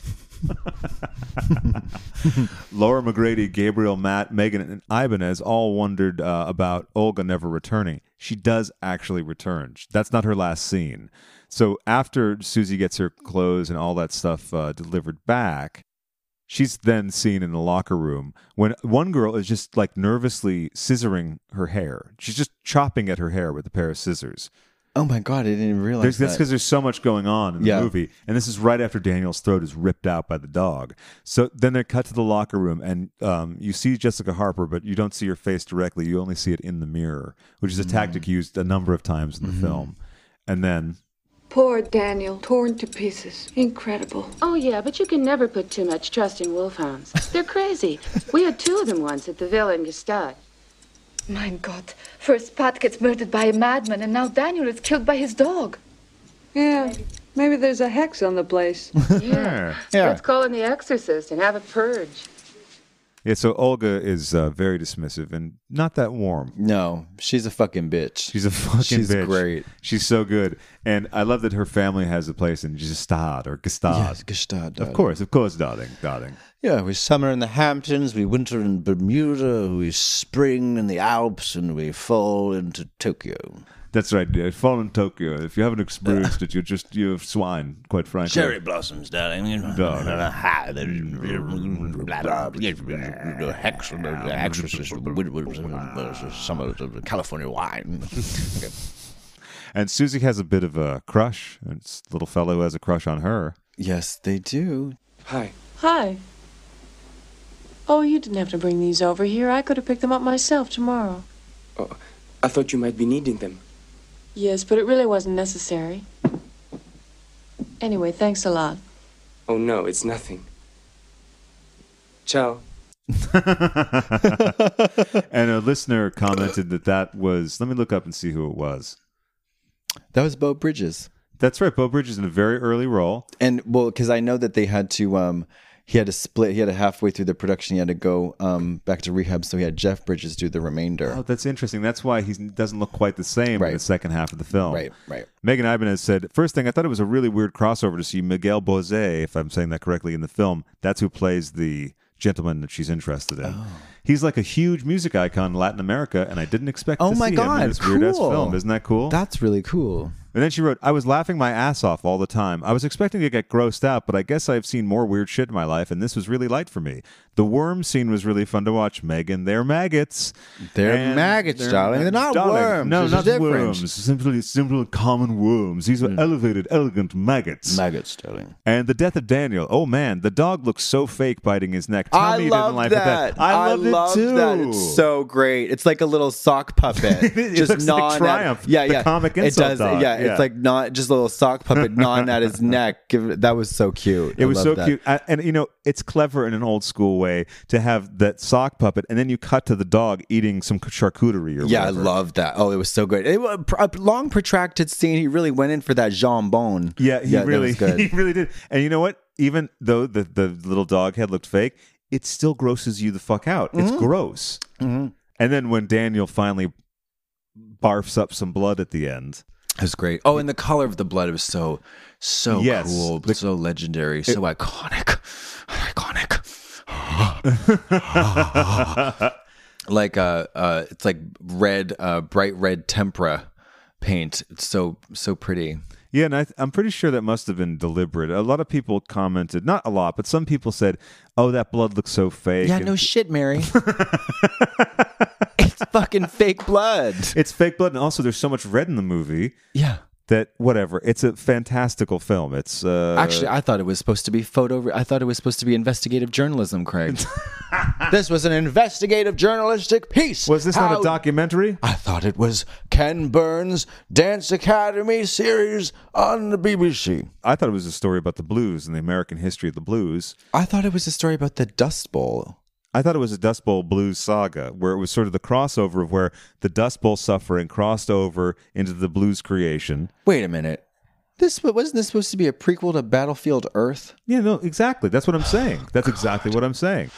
Laura McGrady, Gabriel, Matt, Megan, and Ibanez all wondered about Olga never returning. She does actually return. That's not her last scene. So after Susie gets her clothes and all that stuff delivered back, she's then seen in the locker room when one girl is just like nervously scissoring her hair. She's just chopping at her hair with a pair of scissors. Oh my God, I didn't even realize That's because there's so much going on in the movie. And this is right after Daniel's throat is ripped out by the dog. So then they cut to the locker room and you see Jessica Harper, but you don't see her face directly. You only see it in the mirror, which is a tactic used a number of times in the film. And then... Poor Daniel, torn to pieces. Incredible. Oh, yeah, but you can never put too much trust in wolfhounds. They're crazy. We had 2 of them once at the villa in Gstaad. Mein Gott. First Pat gets murdered by a madman, and now Daniel is killed by his dog. Yeah, maybe there's a hex on the place. Yeah. Let's call in the exorcist and have a purge. Yeah, so Olga is very dismissive and not that warm. No, she's a fucking bitch. She's a fucking bitch. She's great. She's so good. And I love that her family has a place in Gstaad or Gstaad. Yes, Gstaad. Of course, darling. Yeah, we summer in the Hamptons, we winter in Bermuda, we spring in the Alps, and we fall into Tokyo. That's right, dear. Fall in Tokyo. If you haven't experienced it, you're swine, quite frankly. Cherry blossoms, darling. Exorcist, some of the California wine. And Susie has a bit of a crush. It's the little fellow who has a crush on her. Yes, they do. Hi. Hi. Oh, you didn't have to bring these over here. I could have picked them up myself tomorrow. Oh, I thought you might be needing them. Yes, but it really wasn't necessary. Anyway, thanks a lot. Oh, no, it's nothing. Ciao. And a listener commented that was... Let me look up and see who it was. That was Beau Bridges. That's right. Beau Bridges in a very early role. And, well, because I know that they had to... he had to split. He had to halfway through the production. He had to go back to rehab. So he had Jeff Bridges do the remainder. Oh, that's interesting. That's why he doesn't look quite the same in the second half of the film. Right. Megan Ibanez said, first thing, I thought it was a really weird crossover to see Miguel Bosé, if I'm saying that correctly, in the film. That's who plays the gentleman that she's interested in. Oh. He's like a huge music icon in Latin America, and I didn't expect to see him in this weird-ass film. Isn't that cool? That's really cool. And then she wrote, I was laughing my ass off all the time. I was expecting to get grossed out, but I guess I've seen more weird shit in my life, and this was really light for me. The worm scene was really fun to watch, Megan. They're maggots. They're maggots, darling. They're not worms. No, There's not worms. Simple common worms. These are elevated, elegant maggots. Maggots, darling. And the death of Daniel. Oh, man. The dog looks so fake biting his neck. Tell me you didn't like that. I love it too. That. It's so great. It's like a little sock puppet. It just looks like Triumph. The comic insult dog. It's like not just a little sock puppet gnawing at his neck. That was so cute. It was so cute. And, you know, it's clever in an old school way to have that sock puppet, and then you cut to the dog eating some charcuterie or whatever. I love that. Oh, it was so good. It was a long, protracted scene. He really went in for that jambon. Yeah, he really good. He really did. And you know what? Even though the little dog head looked fake, it still grosses you the fuck out. It's gross. Mm-hmm. And then when Daniel finally barfs up some blood at the end. It was great. Oh, and the color of the blood was so cool, so legendary, so iconic. Like it's like red, bright red tempera paint. It's so pretty. Yeah, and I'm pretty sure that must have been deliberate. A lot of people commented, not a lot, but some people said, "Oh, that blood looks so fake." Yeah, no shit, Mary. It's fucking fake blood. It's fake blood, and also there's so much red in the movie. Yeah. That whatever, it's a fantastical film. It's actually, I thought it was supposed to be I thought it was supposed to be investigative journalism, Craig. This was an investigative journalistic piece. Was this not a documentary? I thought it was Ken Burns' Dance Academy series on the BBC. I thought it was a story about the blues and the American history of the blues. I thought it was a story about the Dust Bowl. I thought it was a Dust Bowl blues saga, where it was sort of the crossover of where the Dust Bowl suffering crossed over into the blues creation. Wait a minute. Wasn't this supposed to be a prequel to Battlefield Earth? Yeah, no, exactly. That's what I'm saying. That's exactly what I'm saying.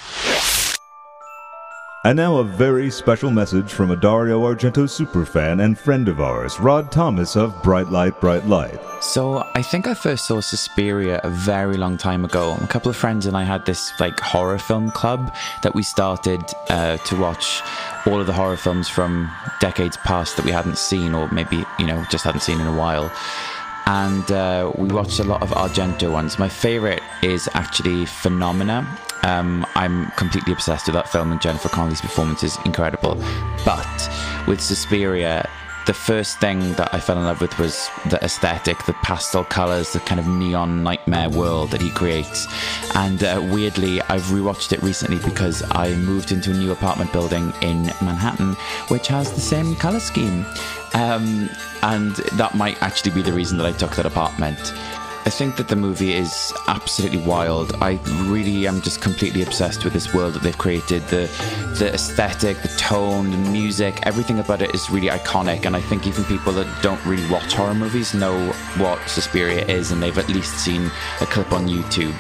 And now a very special message from a Dario Argento superfan and friend of ours, Rod Thomas of Bright Light, Bright Light. So I think I first saw Suspiria a very long time ago. A couple of friends and I had this horror film club that we started to watch all of the horror films from decades past that we hadn't seen, or maybe, just hadn't seen in a while. And we watched a lot of Argento ones. My favorite is actually Phenomena. I'm completely obsessed with that film, and Jennifer Connelly's performance is incredible. But with Suspiria, the first thing that I fell in love with was the aesthetic, the pastel colors, the kind of neon nightmare world that he creates. And weirdly, I've rewatched it recently because I moved into a new apartment building in Manhattan, which has the same color scheme. And that might actually be the reason that I took that apartment. I think that the movie is absolutely wild. I really am just completely obsessed with this world that they've created. The aesthetic, the tone, the music, everything about it is really iconic. And I think even people that don't really watch horror movies know what Suspiria is, and they've at least seen a clip on YouTube.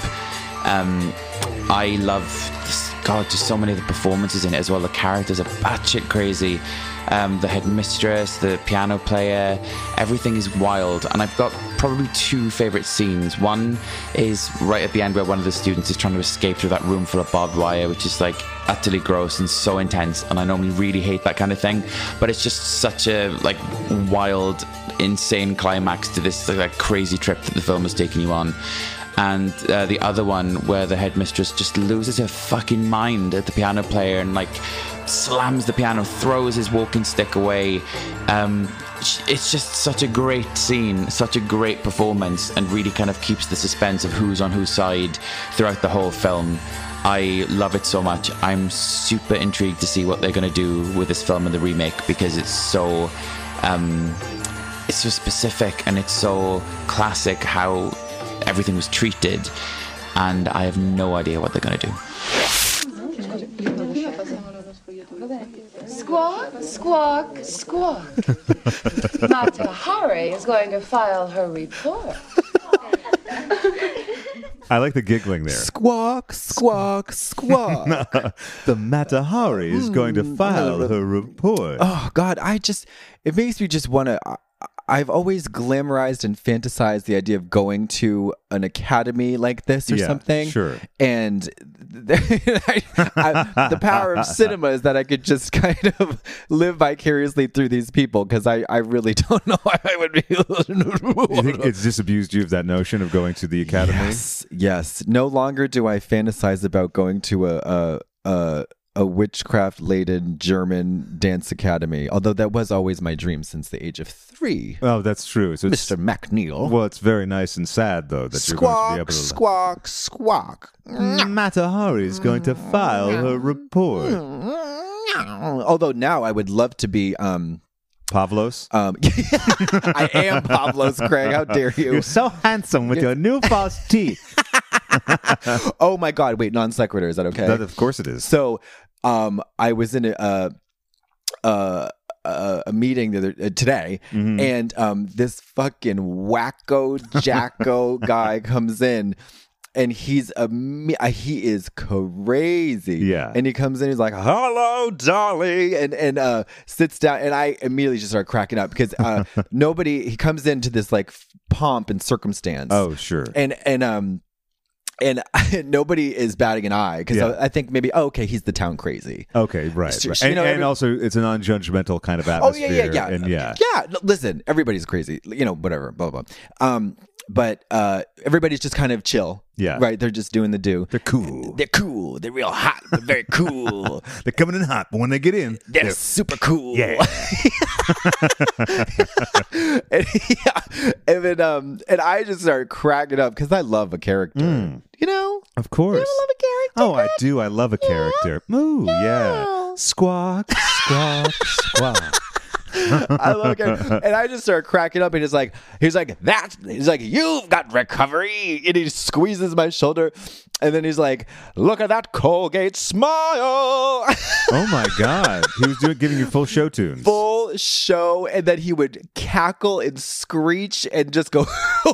I love this, just so many of the performances in it as well. The characters are batshit crazy. The headmistress, the piano player, everything is wild. And I've got probably two favorite scenes. One is right at the end where one of the students is trying to escape through that room full of barbed wire, which is utterly gross and so intense. And I normally really hate that kind of thing, but it's just such a wild, insane climax to this crazy trip that the film has taken you on. And the other one where the headmistress just loses her fucking mind at the piano player and slams the piano, throws his walking stick away. It's just such a great scene, such a great performance, and really kind of keeps the suspense of who's on whose side throughout the whole film. I love it so much. I'm super intrigued to see what they're going to do with this film and the remake, because it's so specific and it's so classic how everything was treated, and I have no idea what they're going to do. Squawk, squawk, squawk. Mata Hari is going to file her report. I like the giggling there. Squawk, squawk, squawk. The Mata Hari is going to file her report. Oh, God, it makes me just want to... I've always glamorized and fantasized the idea of going to an academy like this or something. Sure. And the power of cinema is that I could just kind of live vicariously through these people, because I really don't know why I would be. You think it's disabused you of that notion of going to the academy? Yes. No longer do I fantasize about going to a witchcraft-laden German dance academy, although that was always my dream since the age of 3. Oh, that's true. So Mr. McNeil. Well, it's very nice and sad, though, that you're going to be able to... Squawk, squawk, squawk. Mata Hari is going to file her report. Although now I would love to be... Pavlos? I am Pavlos, Craig. How dare you? You're so handsome with your new false teeth. Oh my God! Wait, non sequitur. Is that okay? Of course it is. So, I was in a meeting today, and this fucking wacko jacko guy comes in. And he is crazy. Yeah. And he comes in, he's like, "Hello, darling," and sits down, and I immediately just start cracking up because he comes into this pomp and circumstance. Oh, sure. And nobody is batting an eye because I think maybe, okay, he's the town crazy. Okay, right. And also it's a non-judgmental kind of atmosphere. Oh, yeah. Listen, everybody's crazy, whatever, blah, blah. But everybody's just kind of chill. Yeah. Right? They're just doing the do. They're cool. They're real hot, but very cool. They're coming in hot, but when they get in, they're super cool. Yeah. and I just started cracking up because I love a character. Of course. You ever love a character? Oh, I do. I love a character. Moo, yeah. Squawk, squawk, squawk. I love it. And I just start cracking up, and he's like, he's like, you've got recovery. And he squeezes my shoulder. And then he's like, look at that Colgate smile. Oh my God. He was giving you full show tunes. Full show. And then he would cackle and screech and just go,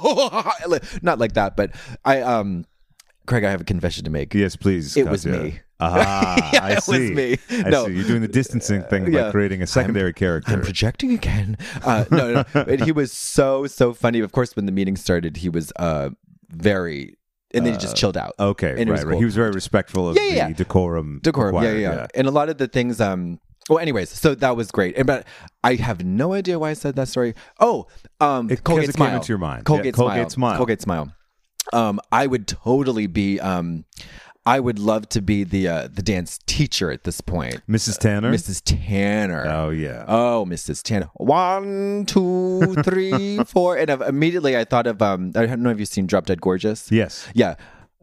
not like that, but Craig, I have a confession to make. Yes, please. It was me. Ah, yeah, I see. It was me. I see. You're doing the distancing thing by creating a secondary character. I'm projecting again. No. And he was so funny. Of course, when the meeting started, he was very... And then he just chilled out. Okay, and right. He was very respectful of the decorum. Required, yeah. And a lot of the things... Well, anyways, so that was great. But I have no idea why I said that story. Oh, Colgate Smile. Came into your mind. Colgate Smile. Colgate Smile. I would totally be... I would love to be the dance teacher at this point. Mrs. Tanner? Mrs. Tanner. Oh, yeah. Oh, Mrs. Tanner. 1, 2, 3, 4. And immediately I thought of, I don't know if you've seen Drop Dead Gorgeous. Yes. Yeah.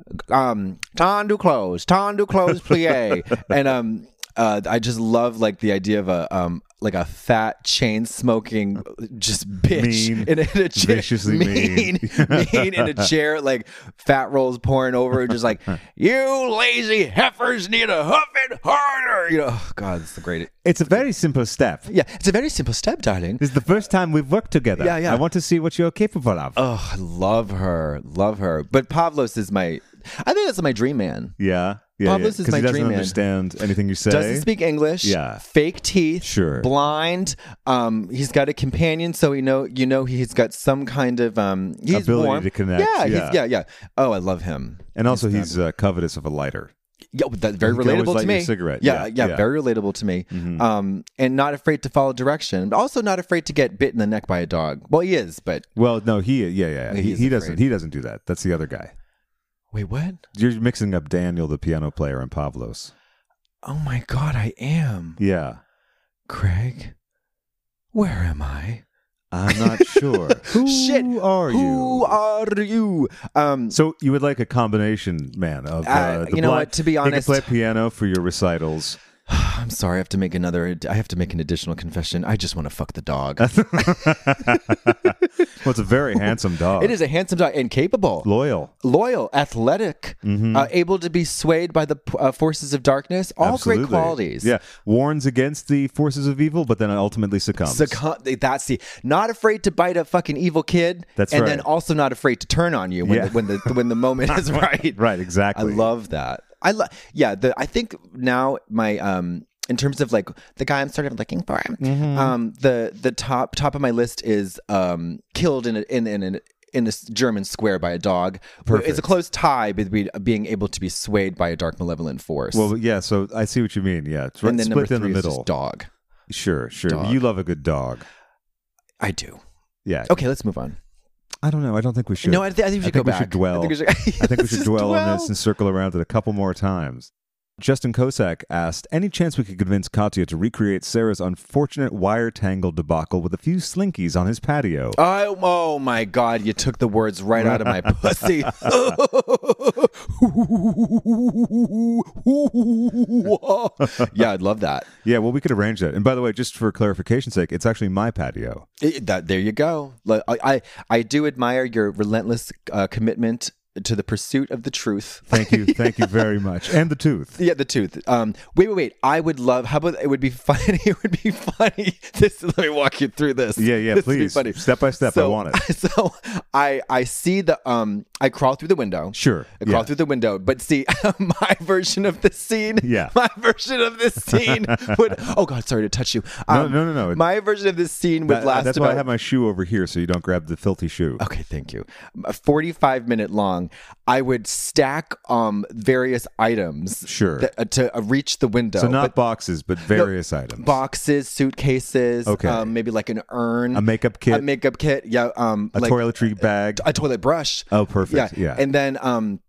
Tendu close, plie. And I just love like the idea of a fat chain smoking just bitch in a chair, viciously mean in a chair, like fat rolls pouring over, just like, you lazy heifers need to huff it harder. You know, oh God, it's the great. It's a very simple step. Yeah, it's a very simple step, darling. This is the first time we've worked together. Yeah. I want to see what you're capable of. Oh, I love her. But Pavlos is I think that's my dream man. Yeah. Pavlos is my dream man. He doesn't understand anything you say. Doesn't speak English. Yeah. Fake teeth. Sure. Blind. He's got a companion, so he's got some kind of he's ability warm. to connect. Yeah. Oh, I love him. And also, he's covetous of a lighter. Yeah, that's very relatable to me. Cigarette. Yeah, very relatable to me. Mm-hmm. And not afraid to follow direction, but also not afraid to get bit in the neck by a dog. Well, he is, but he doesn't do that. That's the other guy. Wait, what? You're mixing up Daniel, the piano player, and Pavlos. Oh my God, I am. Yeah. Craig, where am I? I'm not sure. Who are you? So you would like a combination, man, of what? To be honest, you can play piano for your recitals. I'm sorry, I have to make an additional confession. I just want to fuck the dog. Well, it's a very handsome dog. It is a handsome dog and capable. Loyal, athletic, able to be swayed by the forces of darkness. All Absolutely. Great qualities. Yeah. Warns against the forces of evil, but then ultimately succumbs. Not afraid to bite a fucking evil kid. That's right. And then also not afraid to turn on you when the moment is right. Right, exactly. I love that. I think now my in terms of like the guy I'm sort of looking for, the top of my list is killed in this German square by a dog. Perfect. It's a close tie between being able to be swayed by a dark malevolent force. Well, yeah. So I see what you mean. Yeah, it's and then split in the is middle. Just dog. Sure. Dog. You love a good dog. I do. Yeah. Okay, let's move on. I don't know. I don't think we should. No, I think we should go back. I think we should dwell on this and circle around it a couple more times. Justin Kosak asked, any chance we could convince Katya to recreate Sarah's unfortunate wire-tangled debacle with a few slinkies on his patio? Oh my God, you took the words right out of my pussy. Yeah, I'd love that. Yeah, well, we could arrange that. And by the way, just for clarification's sake, it's actually my patio. There you go. I do admire your relentless commitment to the pursuit of the truth. Thank you very much. And the tooth. Yeah, the tooth. Wait. I would love. How about it would be funny? It would be funny. Let me walk you through this. Yeah, this please. Would be funny. Step by step. I want it. So I see the I crawl through the window. Sure. I crawl through the window, but see my version of this scene. Yeah. My version of this scene would. Oh God, sorry to touch you. No. My version of this scene would last. That's why I have my shoe over here, so you don't grab the filthy shoe. Okay, thank you. 45-minute long. I would stack various items to reach the window. So not boxes, but various items. Boxes, suitcases, maybe like an urn. A makeup kit. Yeah. A toiletry bag. A toilet brush. Oh, perfect. Yeah. And then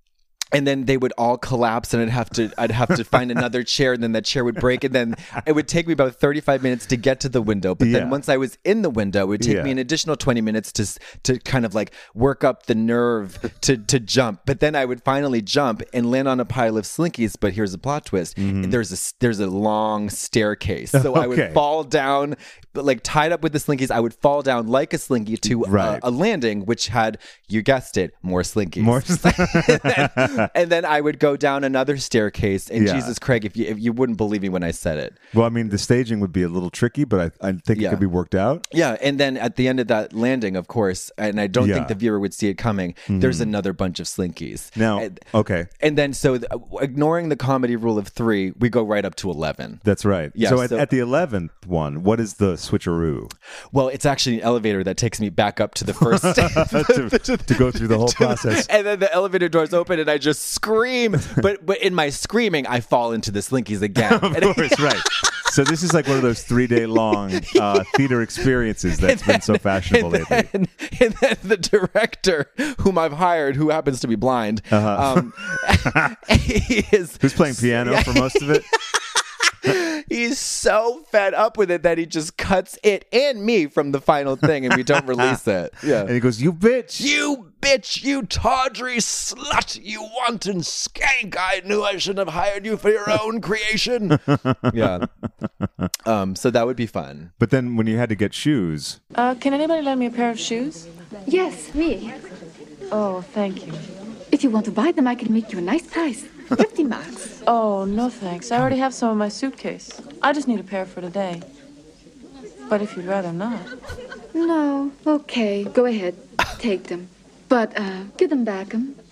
And then they would all collapse, and I'd have to find another chair, and then that chair would break, and then it would take me about 35 minutes to get to the window. But then once I was in the window, it would take me an additional 20 minutes to kind of like work up the nerve to jump. But then I would finally jump and land on a pile of Slinkies. But here's a plot twist: there's a long staircase, so I would fall down, like tied up with the Slinkies. I would fall down like a Slinky to a landing, which had, you guessed it, more Slinkies. And then I would go down another staircase. And Jesus, Craig, if you wouldn't believe me when I said it. Well, I mean, the staging would be a little tricky, but I think it could be worked out. Yeah. And then at the end of that landing, of course, and I don't think the viewer would see it coming, there's another bunch of Slinkies. Now, And then so ignoring the comedy rule of 3, we go right up to 11. That's right. Yeah, so at the 11th one, what is the switcheroo? Well, it's actually an elevator that takes me back up to the first to go through the whole process. And then the elevator doors open and I just scream. But in my screaming, I fall into the Slinkies again. Of course, right. So this is like one of those 3-day long theater experiences that's been so fashionable lately. And then the director, whom I've hired, who happens to be blind, who's playing piano for most of it. He's so fed up with it that he just cuts it and me from the final thing, and we don't release it. Yeah. And he goes, "You bitch! You bitch! You tawdry slut! You wanton skank! I knew I shouldn't have hired you for your own creation." Yeah. So that would be fun. But then when you had to get shoes, Can anybody lend me a pair of shoes? Yes, me. Oh, thank you. If you want to buy them, I can make you a nice price. 50 marks. Oh, no thanks. I already have some in my suitcase. I just need a pair for today. But if you'd rather not. No, okay, go ahead. Take them. But give them back.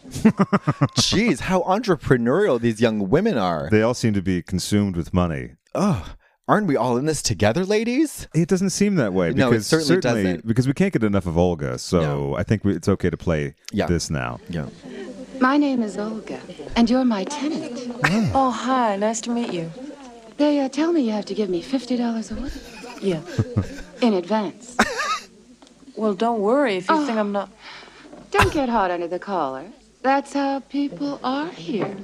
Jeez, how entrepreneurial these young women are. they all seem to be consumed with money. Oh, aren't we all in this together, ladies? It doesn't seem that way. No, it Because certainly doesn't. Because we can't get enough of Olga, so I think it's okay to play this now. Yeah. My name is Olga, and you're my tenant. Oh, hi. Nice to meet you. They tell me you have to give me $50 a week. Yeah. In advance. Well, don't worry if you think I'm not... Don't get hot under the collar. That's how people are here.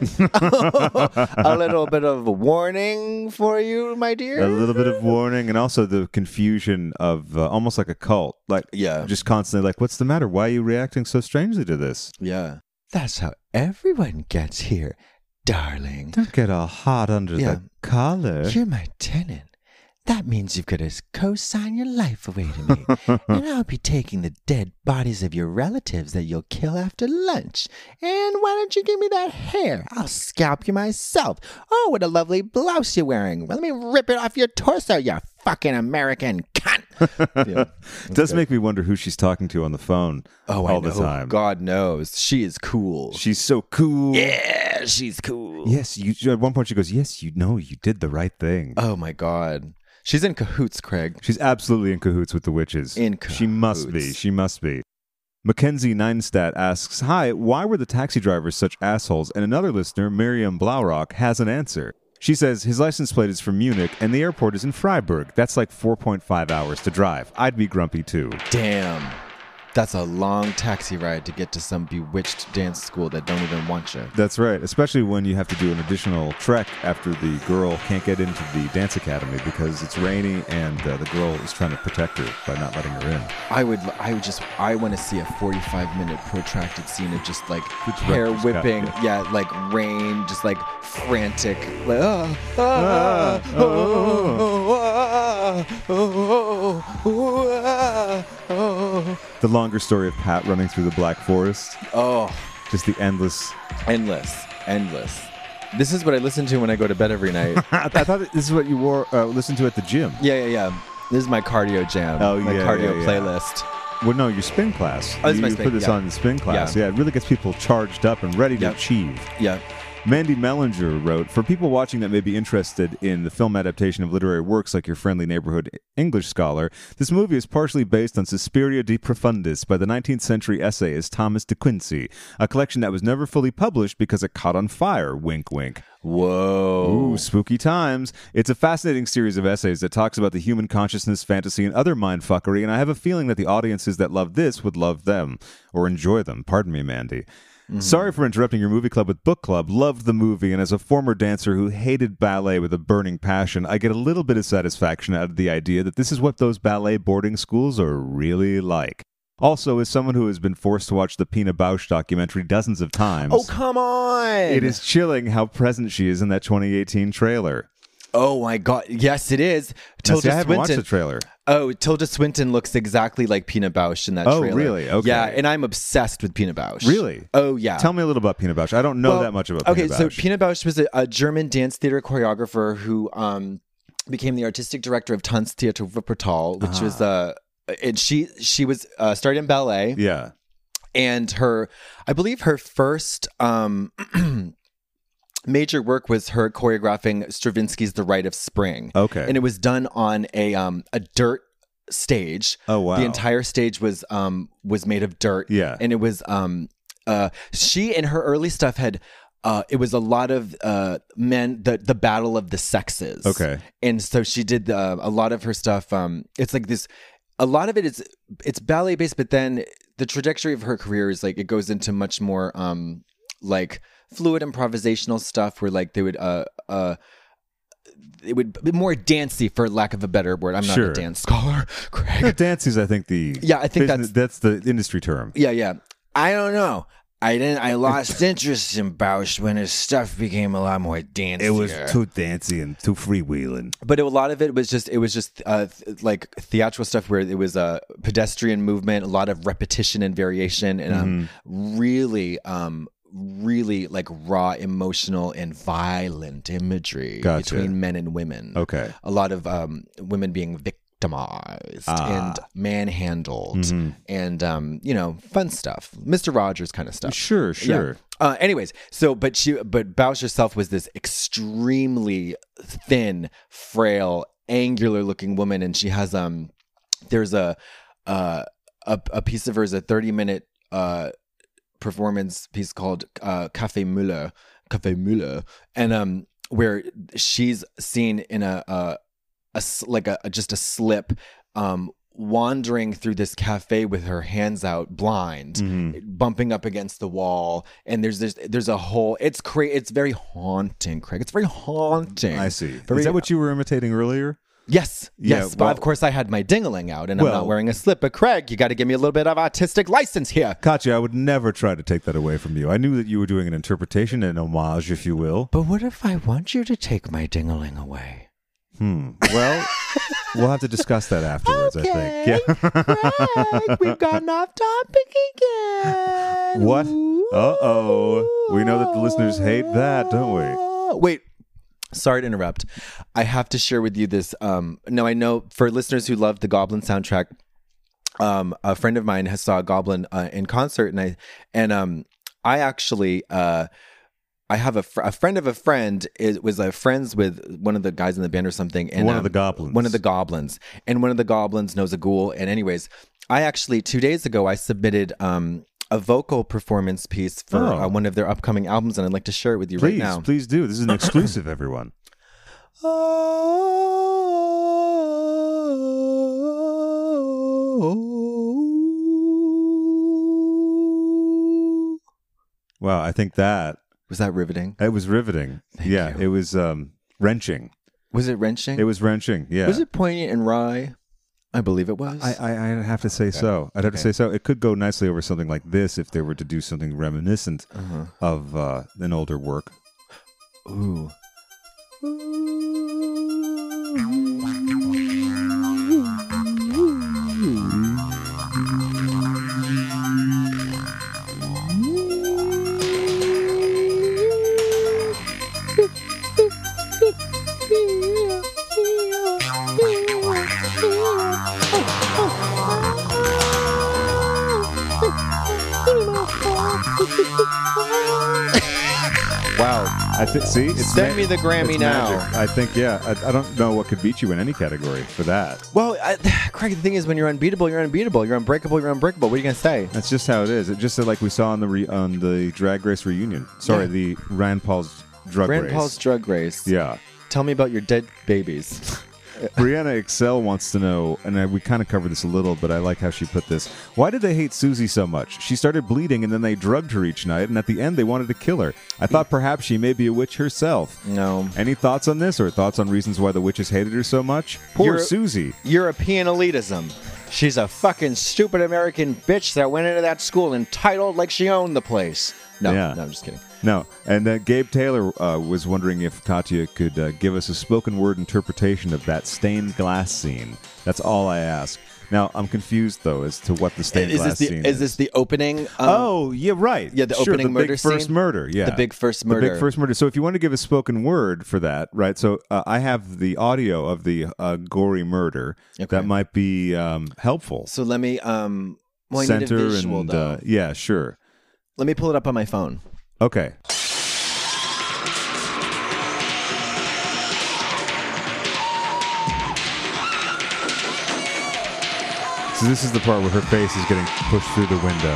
A little bit of a warning for you, my dear. A little bit of warning, and also the confusion of almost like a cult. Like, just constantly like, what's the matter? Why are you reacting so strangely to this? Yeah. That's how everyone gets here, darling. Don't get all hot under the collar. You're my tenant. That means you've got to co-sign your life away to me. And I'll be taking the dead bodies of your relatives that you'll kill after lunch. And why don't you give me that hair? I'll scalp you myself. Oh, what a lovely blouse you're wearing. Well, let me rip it off your torso, you fucking American cunt. It does make me wonder who she's talking to on the phone all the time. God knows. She is cool. She's so cool. Yeah, she's cool. Yes, at one point she goes, yes, you know you did the right thing. Oh, my God. She's in cahoots, Craig. She's absolutely in cahoots with the witches. She must be. She must be. Mackenzie Neinstadt asks, "Hi, why were the taxi drivers such assholes?" And another listener, Miriam Blaurock, has an answer. She says his license plate is from Munich and the airport is in Freiburg. That's like 4.5 hours to drive. I'd be grumpy too. Damn. That's a long taxi ride to get to some bewitched dance school that don't even want you. That's right, especially when you have to do an additional trek after the girl can't get into the dance academy because it's rainy and the girl is trying to protect her by not letting her in. I want to see a 45-minute protracted scene of just like hair whipping, like rain, just like frantic, like The longer story of Pat running through the Black Forest. Oh. Just the endless. This is what I listen to when I go to bed every night. I thought this is what you listened to at the gym. Yeah. This is my cardio jam. My cardio playlist. Well, no, your spin class. Oh, this is my spin. spin, You put this on the spin class. Yeah, it really gets people charged up and ready to achieve. Yeah. Mandy Mellinger wrote, "For people watching that may be interested in the film adaptation of literary works like Your Friendly Neighborhood English Scholar, this movie is partially based on Suspiria de Profundis by the 19th century essayist Thomas de Quincey, a collection that was never fully published because it caught on fire, wink wink." Whoa. Ooh, spooky times. It's a fascinating series of essays that talks about the human consciousness, fantasy, and other mindfuckery, and I have a feeling that the audiences that love this would love them, or enjoy them. Pardon me, Mandy. Sorry for interrupting your movie club with book club. Loved the movie, and as a former dancer who hated ballet with a burning passion, I get a little bit of satisfaction out of the idea that this is what those ballet boarding schools are really like. Also, as someone who has been forced to watch the Pina Bausch documentary dozens of times... Oh, come on! It is chilling how present she is in that 2018 trailer. Oh, my God. Yes, it is. Tilda I haven't Swinton. watched the trailer. Oh, Tilda Swinton looks exactly like Pina Bausch in that trailer. Oh, really? Okay. Yeah, and I'm obsessed with Pina Bausch. Really? Oh, yeah. Tell me a little about Pina Bausch. I don't know that much about Pina Bausch. Okay, so Pina Bausch was a German dance theater choreographer who became the artistic director of Tanztheater Wuppertal, which was... and she was started in ballet. Yeah. And I believe her first major work was her choreographing Stravinsky's The Rite of Spring. Okay. And it was done on a dirt stage. Oh, wow. The entire stage was made of dirt. Yeah. And it was she in her early stuff had it was a lot of men, the battle of the sexes. Okay. And so she did a lot of her stuff. It's like this. A lot of it it's ballet based, but then the trajectory of her career is like it goes into much more like fluid improvisational stuff where like they would it would be more dancey, for lack of a better word. I'm not a dance scholar, Craig. Dancey is, I think, that's the industry term. Yeah. I don't know. I lost interest in Bausch when his stuff became a lot more dancey. It was too dancey and too freewheeling. But a lot of it was just like theatrical stuff where it was a pedestrian movement, a lot of repetition and variation, and really like raw, emotional, and violent imagery between men and women. Okay, a lot of women being victimized and manhandled, and fun stuff, Mr. Rogers kind of stuff. Sure. Anyways, but Bausch herself was this extremely thin, frail, angular-looking woman, and she has there's a piece of hers, a 30-minute performance piece called Café Müller, and where she's seen in just a slip, wandering through this cafe with her hands out, blind, bumping up against the wall, and there's a whole. It's very haunting, Craig. It's very haunting. I see. Is that what you were imitating earlier? Yes. But of course I had my ding-a-ling out, and I'm not wearing a slip. But Craig, you got to give me a little bit of artistic license here. Katya, I would never try to take that away from you. I knew that you were doing an interpretation, an homage, if you will. But what if I want you to take my ding-a-ling away? Well, we'll have to discuss that afterwards, I think. Yeah. Craig, we've gotten off topic again. What? Uh-oh. We know that the listeners hate that, don't we? Wait. Sorry to interrupt. I have to share with you this. No, I know for listeners who love the Goblin soundtrack, a friend of mine has saw Goblin in concert, and I actually I have a friend of a friend was friends with one of the guys in the band or something, and one of the goblins, and one of the goblins knows a ghoul. And anyways, I actually 2 days ago I submitted a vocal performance piece for one of their upcoming albums, and I'd like to share it with you right now. Please do. This is an exclusive, everyone. Wow, I think that... Was that riveting? It was riveting. Thank you. It was wrenching. Was it wrenching? It was wrenching, yeah. Was it poignant and wry? I believe it was. I'd have to say so. I'd have to say so. It could go nicely over something like this if they were to do something reminiscent of an older work. Ooh. Wow. Send me the Grammy now. Magic. I think, I don't know what could beat you in any category for that. Well, Craig, the thing is, when you're unbeatable, you're unbeatable. You're unbreakable, you're unbreakable. What are you going to say? That's just how it is. It just like we saw on the Drag Race reunion. Sorry, the Rand Paul's Drag Race. Rand Paul's Drag Race. Yeah. Tell me about your dead babies. Brianna Excel wants to know, and we kind of covered this a little, but I like how she put this. Why did they hate Susie so much? She started bleeding, and then they drugged her each night, and at the end, they wanted to kill her. I thought perhaps she may be a witch herself. No. Any thoughts on this, or thoughts on reasons why the witches hated her so much? Poor Susie. European elitism. She's a fucking stupid American bitch that went into that school entitled like she owned the place. No, I'm just kidding. No, and Gabe Taylor was wondering if Katya could give us a spoken word interpretation of that stained glass scene. That's all I ask. Now, I'm confused, though, as to what the stained glass scene is. Is this the opening? Oh, yeah, right. Yeah, the opening murder scene? The big first murder, yeah. The big first murder. The big first murder. So if you want to give a spoken word for that, right, so I have the audio of the gory murder. Okay. That might be helpful. So let me, I need a visual, though. Yeah, sure. Let me pull it up on my phone. Okay. So this is the part where her face is getting pushed through the window.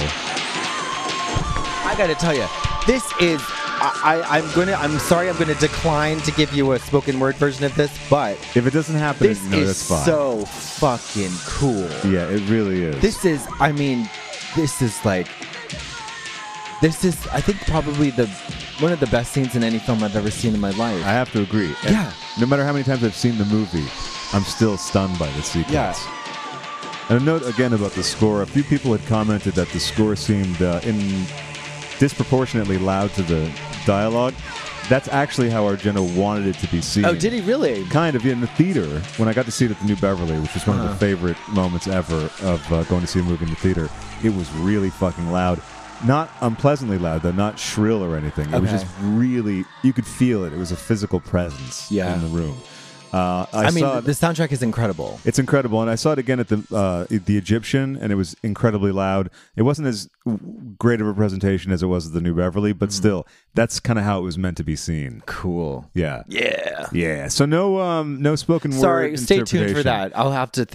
I gotta tell you, this is. I'm sorry. I'm gonna decline to give you a spoken word version of this, but if it doesn't happen, this no, is that's fine. So fucking cool. Yeah, it really is. This is. I mean, this is like. This is, I think, probably one of the best scenes in any film I've ever seen in my life. I have to agree. And yeah. No matter how many times I've seen the movie, I'm still stunned by the sequence. Yeah. And a note again about the score. A few people had commented that the score seemed disproportionately loud to the dialogue. That's actually how Argento wanted it to be seen. Oh, did he really? Kind of. In the theater, when I got to see it at the New Beverly, which was one of the favorite moments ever of going to see a movie in the theater, it was really fucking loud. Not unpleasantly loud, though, not shrill or anything. It was just really, you could feel it. It was a physical presence in the room. I mean, the soundtrack is incredible. It's incredible, and I saw it again at the Egyptian, and it was incredibly loud. It wasn't as great of a presentation as it was at the New Beverly, but still, that's kind of how it was meant to be seen. Cool. Yeah. Yeah. Yeah. So no spoken word. Sorry, stay tuned for that. I'll have to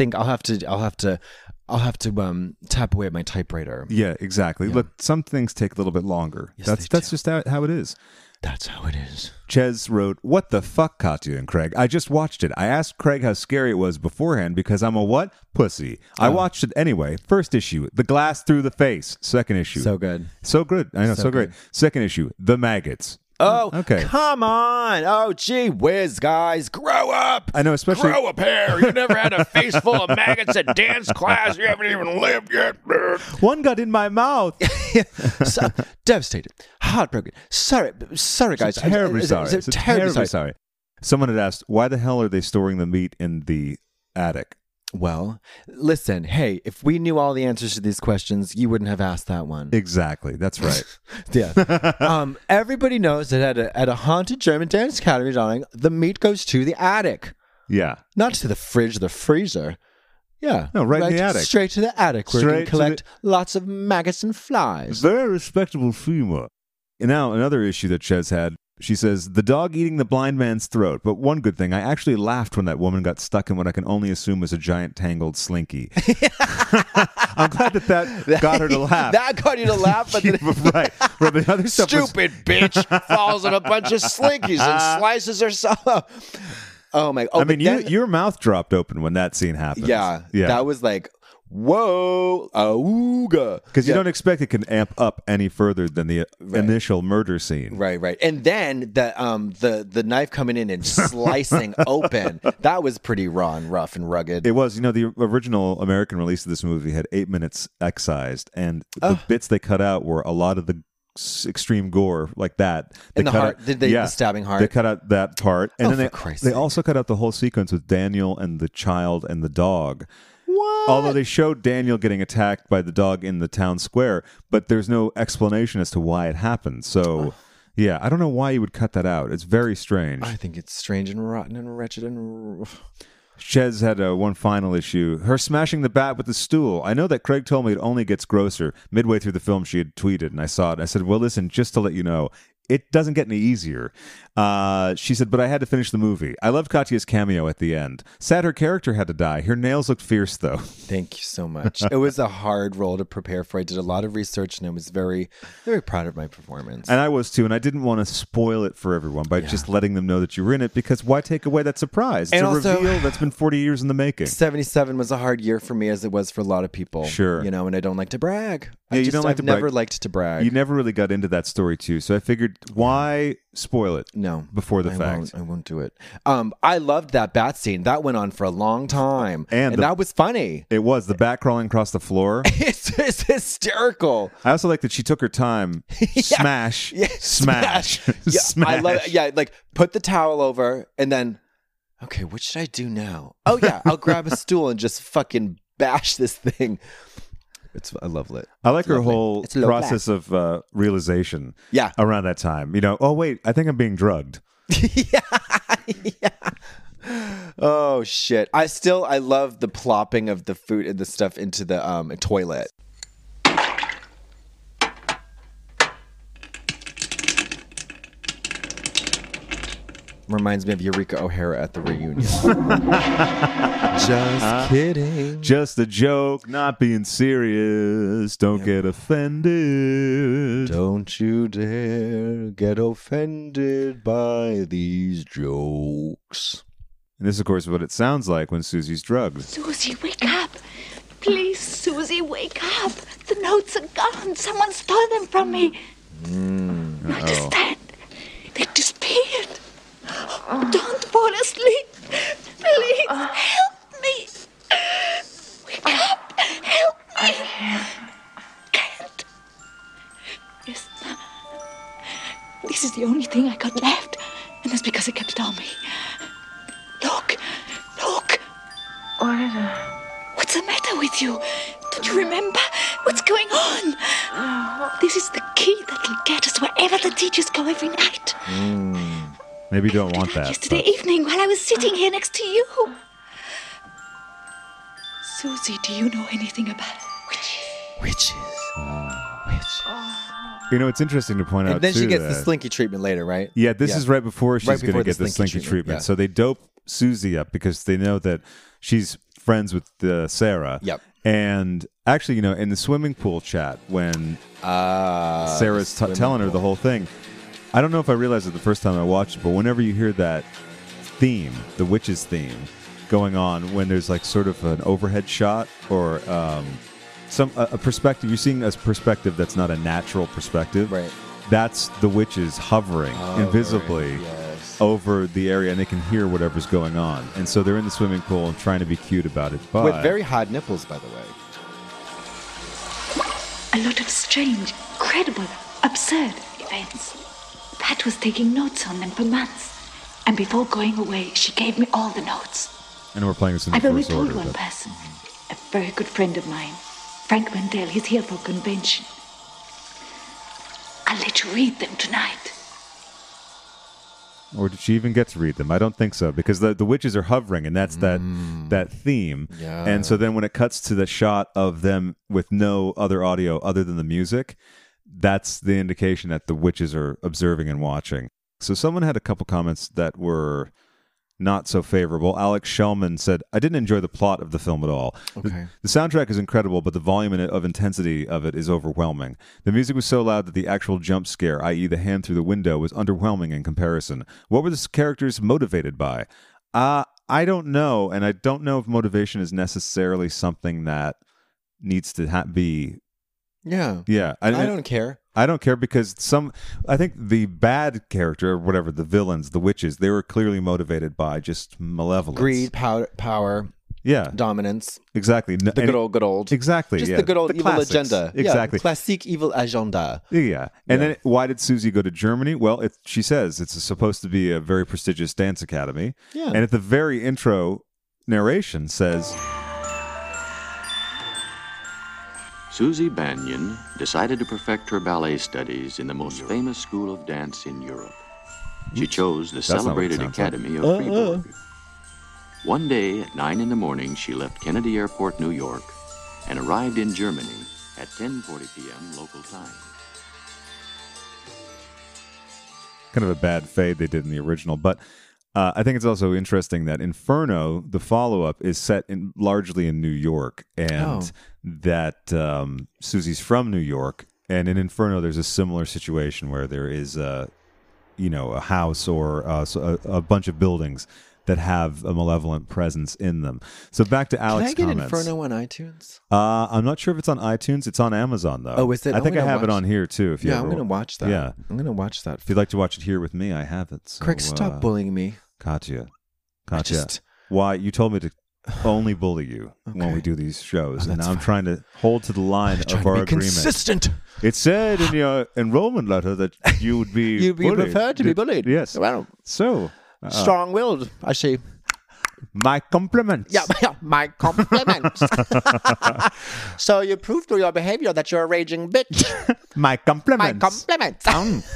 tap away at my typewriter. Yeah, exactly. Yeah. Look, some things take a little bit longer. Yes, that's just how it is. That's how it is. Ches wrote, "What the fuck, Katya and Craig? I just watched it. I asked Craig how scary it was beforehand because I'm a what? Pussy. I watched it anyway. First issue, the glass through the face. Second issue. So good. So good. I know, so great. Second issue, the maggots. Oh, okay. Come on. Oh, gee whiz, guys. Grow up. I know, especially... Grow a pair. You never had a face full of maggots at dance class. You haven't even lived yet. One got in my mouth. So, devastated. Heartbroken. Sorry, guys. Terribly sorry. Someone had asked, why the hell are they storing the meat in the attic? Well, listen, hey, if we knew all the answers to these questions, you wouldn't have asked that one. Exactly. That's right. Yeah. Everybody knows that at a haunted German dance academy, darling, the meat goes to the attic. Yeah. Not to the fridge or the freezer. Yeah. No, right in the attic. Straight to the attic where you can collect lots of maggots and flies. Very respectable femur. And now, another issue that Ches had. She says, the dog eating the blind man's throat. But one good thing, I actually laughed when that woman got stuck in what I can only assume was a giant tangled slinky. I'm glad that got her to laugh. That got you to laugh? But right. Well, the other stuff Stupid bitch falls in a bunch of slinkies and slices herself. Oh, my. Oh, I mean, your mouth dropped open when that scene happened. Yeah. That was like... Whoa, auga. Because you don't expect it can amp up any further than the initial murder scene. Right. And then the knife coming in and slicing open, that was pretty raw and rough and rugged. It was. You know, the original American release of this movie had 8 minutes excised, and the bits they cut out were a lot of the extreme gore like that. In the heart? The stabbing heart? They cut out that part. And then they also cut out the whole sequence with Daniel and the child and the dog. What? Although they showed Daniel getting attacked by the dog in the town square, but there's no explanation as to why it happened. So, yeah, I don't know why you would cut that out. It's very strange. I think it's strange and rotten and wretched and... Ches had one final issue. Her smashing the bat with the stool. I know that Craig told me it only gets grosser. Midway through the film, she had tweeted, and I saw it. I said, well, listen, just to let you know, it doesn't get any easier. She said, but I had to finish the movie. I loved Katya's cameo at the end. Sad her character had to die. Her nails looked fierce, though. Thank you so much. It was a hard role to prepare for. I did a lot of research, and I was very, very proud of my performance. And I was, too. And I didn't want to spoil it for everyone by just letting them know that you were in it, because why take away that surprise? It's and a also, reveal that's been 40 years in the making. 77 was a hard year for me, as it was for a lot of people. Sure. You know, and I don't like to brag. Yeah, you don't like I've to brag. never liked to brag. You never really got into that story, too. So I figured, why spoil it? No. Before the fact. I won't do it. I loved that bat scene. That went on for a long time. And that was funny. It was. The bat crawling across the floor. It's hysterical. I also like that she took her time. Smash. Smash. Yeah, Smash. I love it. Yeah, like put the towel over and then, okay, what should I do now? Oh, yeah, I'll grab a stool and just fucking bash this thing. I love it. I like her whole process of realization around that time. You know, oh, wait, I think I'm being drugged. Yeah. Oh, shit. I love the plopping of the food and the stuff into the toilet. Reminds me of Eureka O'Hara at the reunion. Just kidding. Just a joke, not being serious. Don't get offended. Don't you dare get offended by these jokes. And this, of course, is what it sounds like when Susie's drugged. Susie, wake up. Please, Susie, wake up. The notes are gone. Someone stole them from me. Understand? They disappeared. Don't fall asleep. Please, help me. Wake up. Help me. Can't. Yes. This is the only thing I got left. And that's because I kept it on me. Look. What's the matter with you? Don't you remember? What's going on? This is the key that'll get us wherever the teachers go every night. Maybe you don't want that. Yesterday evening while I was sitting here next to you. Susie, do you know anything about witches? You know, it's interesting to point out, And then too, she gets that, the slinky treatment later, right? Yeah, this is right before she's going to get the slinky slinky treatment. yeah. So they dope Susie up because they know that she's friends with Sarah. Yep. And actually, you know, in the swimming pool chat, when Sarah's telling her the whole thing, I don't know if I realized it the first time I watched it, but whenever you hear that theme, the witches theme, going on, when there's like sort of an overhead shot or a perspective, you're seeing a perspective that's not a natural perspective. Right. That's the witches hovering invisibly over the area, and they can hear whatever's going on. And so they're in the swimming pool and trying to be cute about it. But With very hard nipples, by the way. A lot of strange, incredible, absurd events. Pat was taking notes on them for months. And before going away, she gave me all the notes. And we're playing this in the I've only first told order. one person, a very good friend of mine, Frank Mandel. He's here for a convention. I'll let you read them tonight. Or did she even get to read them? I don't think so, because the witches are hovering, and that's that theme. Yeah. And so then when it cuts to the shot of them with no other audio other than the music, that's the indication that the witches are observing and watching. So someone had a couple comments that were not so favorable. Alex Shellman said, I didn't enjoy the plot of the film at all. Okay. The soundtrack is incredible, but the volume of intensity of it is overwhelming. The music was so loud that the actual jump scare, i.e. the hand through the window, was underwhelming in comparison. What were the characters motivated by? I don't know, and I don't know if motivation is necessarily something that needs to be... Yeah. Yeah. I don't care. I don't care because I think the bad character, or whatever, the villains, the witches, they were clearly motivated by just malevolence. Greed, power, yeah, dominance. Exactly. The good old. Exactly. Just yeah. the good old evil classics. agenda. Exactly. Yeah, classique evil agenda. Yeah. And then why did Susie go to Germany? Well, she says it's supposed to be a very prestigious dance academy. Yeah. And at the very intro narration says... Susie Bannion decided to perfect her ballet studies in the most famous school of dance in Europe. She chose the celebrated Academy of Fribourg. One day at 9 in the morning, she left Kennedy Airport, New York, and arrived in Germany at 10:40 p.m. local time. kind of a bad fade they did in the original. But I think it's also interesting that Inferno, the follow-up, is set largely in New York, and that Susie's from New York. And in Inferno, there's a similar situation where there is a house or a bunch of buildings that have a malevolent presence in them. So back to Alex's comments. Can I get Inferno on iTunes? I'm not sure if it's on iTunes. It's on Amazon, though. Oh, is it? I think I have it on here, too. I'm going to watch that. Yeah. I'm going to watch that. If you'd like to watch it here with me, I have it. So, Craig, stop bullying me. Katya. Why? You told me to only bully you when we do these shows. And now I'm trying to hold to the line of our agreement. Consistent. It said in your enrollment letter that you would be You'd be preferred to be bullied. Yes. Well, so... strong-willed, I see. My compliments. Yeah, my compliments. So you prove through your behavior that you're a raging bitch. My compliments. My compliments.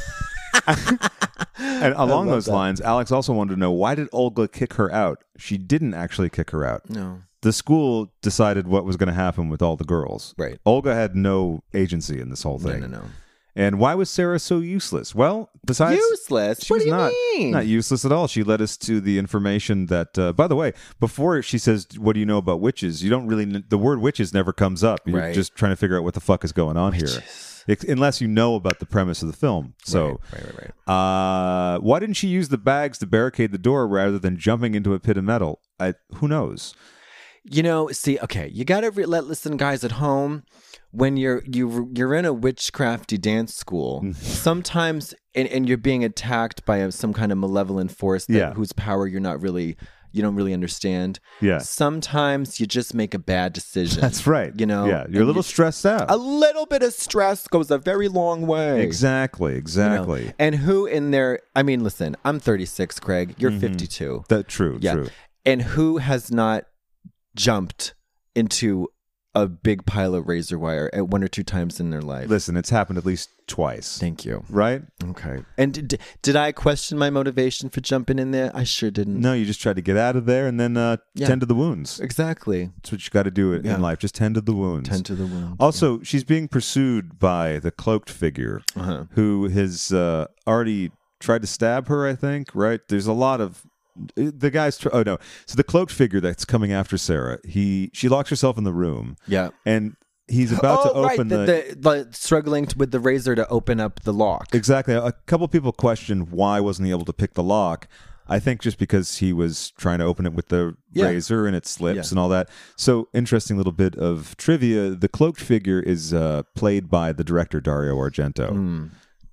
And along those lines, Alex also wanted to know, why did Olga kick her out? She didn't actually kick her out. No. The school decided what was going to happen with all the girls. Right. Olga had no agency in this whole thing. No. And why was Sarah so useless? Well, besides... Useless? What do you mean? Not useless at all. She led us to the information that... by the way, before she says, what do you know about witches? You don't really... The word witches never comes up. You're just trying to figure out what the fuck is going on here. Unless you know about the premise of the film. So, right. Why didn't she use the bags to barricade the door rather than jumping into a pit of metal? Who knows? You got to listen, guys at home. When you're in a witchcrafty dance school, sometimes and you're being attacked by some kind of malevolent force whose power you don't really understand. Yeah. Sometimes you just make a bad decision. That's right. Yeah, you're a little stressed out. A little bit of stress goes a very long way. Exactly. And who in there? I mean, listen, I'm 36, Craig. You're 52. That's true. Yeah. True. And who has not jumped into a big pile of razor wire at one or two times in their life? Listen, it's happened at least twice. Thank you. Right? Okay. And did I question my motivation for jumping in there? I sure didn't. No, you just tried to get out of there and then tend to the wounds. Exactly. That's what you got to do in life. Just tend to the wounds. Tend to the wounds. Also, she's being pursued by the cloaked figure who has already tried to stab her, I think, right? There's a lot of... The guy's so the cloaked figure that's coming after Sarah, she locks herself in the room, and he's about to open the struggling with the razor to open up the lock. Exactly. A couple people questioned why wasn't he able to pick the lock. I think just because he was trying to open it with the razor and it slips and all that. So, interesting little bit of trivia: the cloaked figure is played by the director Dario Argento.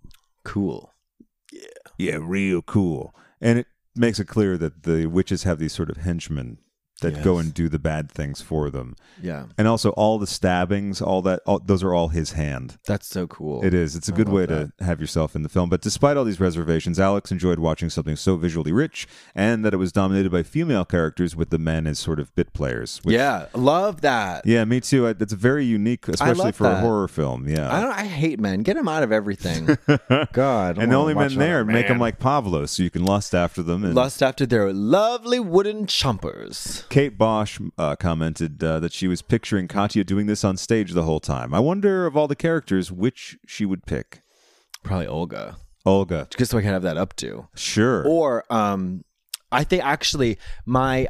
Cool. Yeah, real cool. And it makes it clear that the witches have these sort of henchmen that go and do the bad things for them. Yeah. And also all the stabbings, those are all his hand. That's so cool. It is. It's a good way to have yourself in the film. But despite all these reservations, Alex enjoyed watching something so visually rich, and that it was dominated by female characters with the men as sort of bit players. Love that. Yeah, me too. It's very unique, especially for a horror film. Yeah. I hate men. Get them out of everything. God. And the only men there, make them like Pablo so you can lust after them. And lust after their lovely wooden chumpers. Kate Bosch commented that she was picturing Katya doing this on stage the whole time. I wonder, of all the characters, which she would pick. Probably Olga. Just so I can have that up to. Sure. Or I think actually my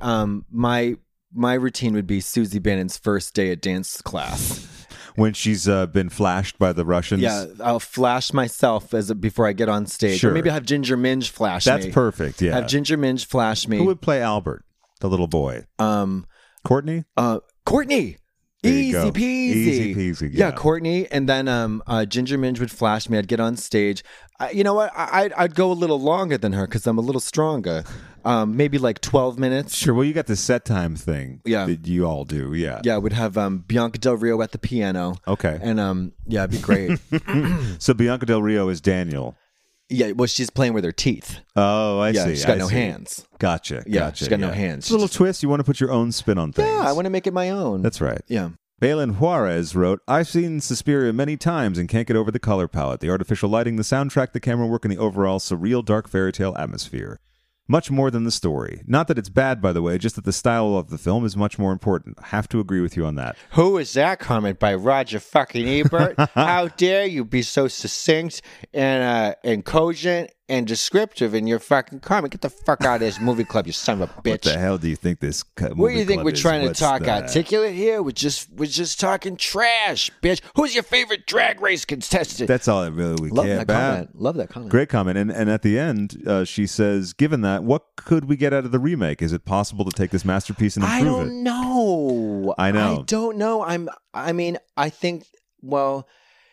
routine would be Susie Bannon's first day at dance class. When she's been flashed by the Russians? Yeah, I'll flash myself before I get on stage. Sure. Or maybe I'll have Ginger Minge flash me. That's perfect, yeah. Have Ginger Minge flash me. Who would play Albert, the little boy? Courtney? Courtney. Easy peasy. Yeah, Courtney. And then Ginger Minge would flash me. I'd get on stage. You know what? I'd go a little longer than her because I'm a little stronger. Maybe like 12 minutes. Sure. Well, you got the set time thing. Yeah. That you all do. Yeah. Yeah. We'd have Bianca Del Rio at the piano. Okay. And it'd be great. So Bianca Del Rio is Daniel. Yeah, well, she's playing with her teeth. Oh, I see. She's got no hands. Gotcha. Yeah, she's got no hands. It's a little twist. You want to put your own spin on things. Yeah, I want to make it my own. That's right. Yeah. Balin Juarez wrote, I've seen Suspiria many times and can't get over the color palette, the artificial lighting, the soundtrack, the camera work, and the overall surreal dark fairy tale atmosphere. Much more than the story. Not that it's bad, by the way, just that the style of the film is much more important. I have to agree with you on that. Who is that comment by Roger fucking Ebert? How dare you be so succinct and cogent and descriptive in your fucking comment. Get the fuck out of this movie club, you son of a bitch. What the hell do you think this movie What do you think club we're is? trying to What's talk that? articulate here? We're just talking trash, bitch. Who's your favorite drag race contestant? That's all that really we Love care that about. comment. Love that comment. Great comment. And at the end, she says, given that, what could we get out of the remake? Is it possible to take this masterpiece and improve I don't know. I know. I don't know. I think, well,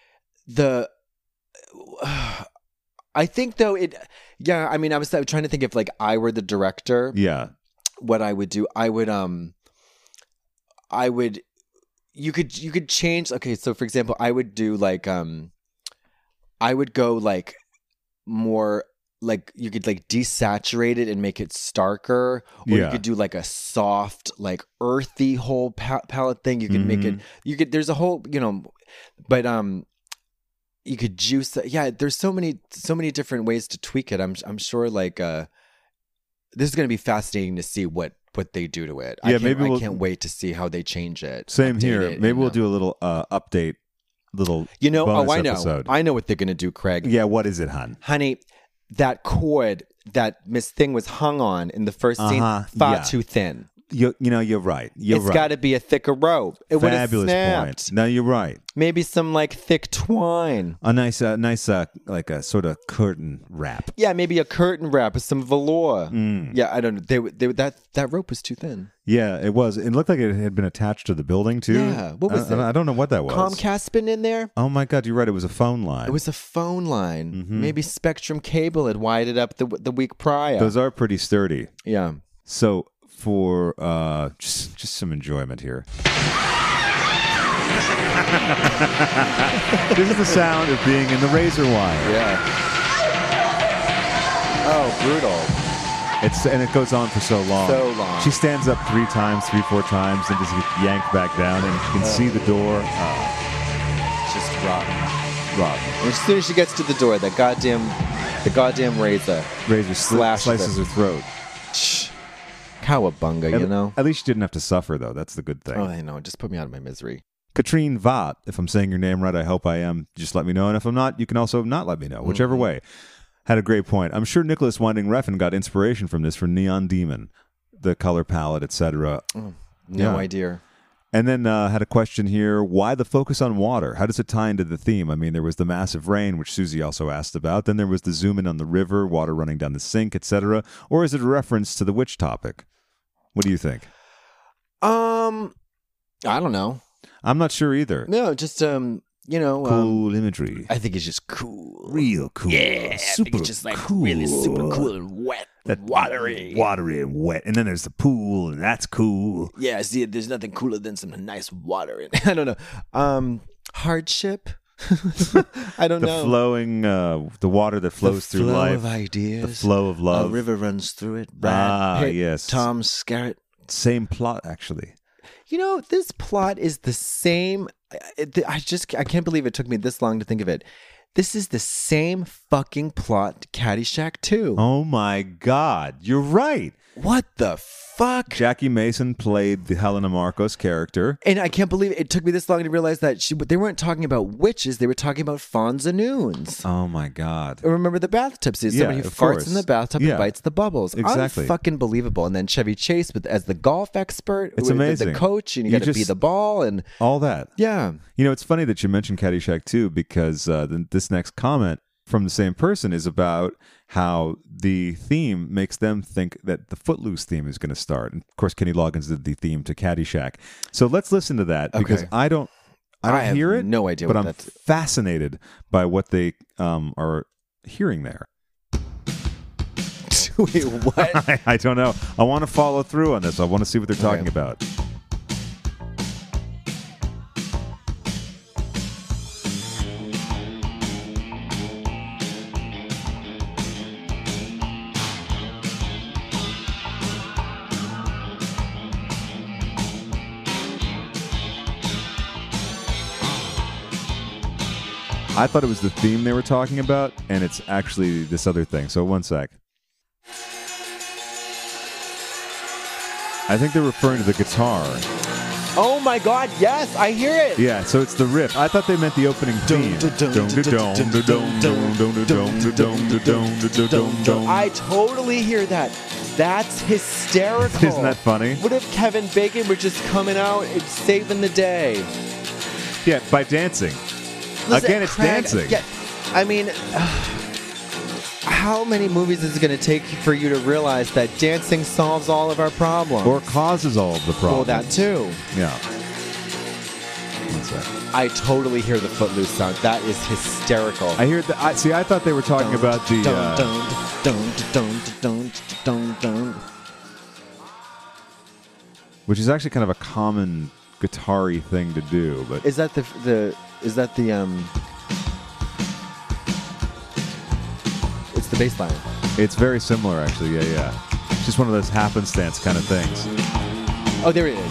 I think though I was trying to think if like I were the director. Yeah. What I would do, you could change. Okay. So for example, I would do like, I would go like more like you could like desaturate it and make it starker, or you could do like a soft, like earthy whole palette thing. You could make it, there's a whole, but, you could juice it. Yeah, there's so many different ways to tweak it. I'm sure like this is going to be fascinating to see what they do to it. Yeah, I can't wait to see how they change it. Same here. It, maybe we'll do a little update, little bonus I know. episode. I know what they're going to do, Craig. Yeah, what is it, hon? Honey, that cord that Miss Thing was hung on in the first scene, far too thin. You're right. It's got to be a thicker rope. It would have Fabulous snapped. point. No, you're right. Maybe some like thick twine. A nice like a sort of curtain wrap. Yeah, maybe a curtain wrap with some velour. Yeah, I don't know. That rope was too thin. Yeah, it was. It looked like it had been attached to the building too. Yeah, what was it? I don't know what that was. Comcast been in there? Oh my God, you're right. It was a phone line. It was a phone line. Maybe Spectrum Cable had wired it up the week prior. Those are pretty sturdy. Yeah. So for just some enjoyment here. This is the sound of being in the razor wire. Yeah. Oh, brutal. And it goes on for so long. So long. She stands up 4 times, and just gets yanked back down, and you can see the door. Just rotten. And as soon as she gets to the door, the goddamn razor slices her throat. Cowabunga, At least she didn't have to suffer, though. That's the good thing. Oh, I know. Just put me out of my misery. Katrine Vaught, if I'm saying your name right, I hope I am. Just let me know. And if I'm not, you can also not let me know. Whichever way. Had a great point. I'm sure Nicholas Winding Refn got inspiration from this for Neon Demon, the color palette, etc. No idea. And then had a question here. Why the focus on water? How does it tie into the theme? I mean, there was the massive rain, which Susie also asked about. Then there was the zoom in on the river, water running down the sink, etc. Or is it a reference to the witch topic? What do you think? I don't know. I'm not sure either. No, just cool imagery. I think it's just cool, real cool. Yeah, super I think it's just like cool. really super cool and wet, watery and wet. And then there's the pool, and that's cool. Yeah, see, there's nothing cooler than some nice water in it. I don't know. Hardship. I don't know. The flowing, the water that flows through life. The flow of ideas. The flow of love. A river runs through it. Brad Pitt, yes. Tom Skerritt. Same plot, actually. This plot is the same. I can't believe it took me this long to think of it. This is the same fucking plot to Caddyshack 2. Oh my God. You're right. What the fuck? Jackie Mason played the Helena Marcos character. And I can't believe it took me this long to realize that they weren't talking about witches. They were talking about Fonza Noons. Oh my God. Remember the bathtub scene? Somebody who farts in the bathtub and bites the bubbles. Exactly. Unfucking believable. And then Chevy Chase as the golf expert. It's amazing. The coach, and you got to be the ball and all that. Yeah. It's funny that you mentioned Caddyshack 2 because this next comment from the same person is about how the theme makes them think that the Footloose theme is going to start. And of course, Kenny Loggins did the theme to Caddyshack. So let's listen to that because I don't hear it. No idea. But I'm fascinated by what they are hearing there. Wait, what? I don't know. I want to follow through on this. I want to see what they're talking about. I thought it was the theme they were talking about, and it's actually this other thing. So one sec. I think they're referring to the guitar. Oh my God! Yes, I hear it. Yeah, so it's the riff. I thought they meant the opening theme. I totally hear that. That's hysterical. Isn't that funny? What if Kevin Bacon were just coming out and saving the day? Yeah, by dancing. Listen, Again, it's Craig, dancing. Yeah, I mean, how many movies is it going to take for you to realize that dancing solves all of our problems? Or causes all of the problems. Well, that too. Yeah. One sec. I totally hear the Footloose sound. That is hysterical. I hear the. I thought they were talking about the. Which is actually kind of a common guitar-y thing to do, but Is that the It's the bass line. it's very similar, actually. Yeah. It's just one of those happenstance kind of things. Oh, there it is.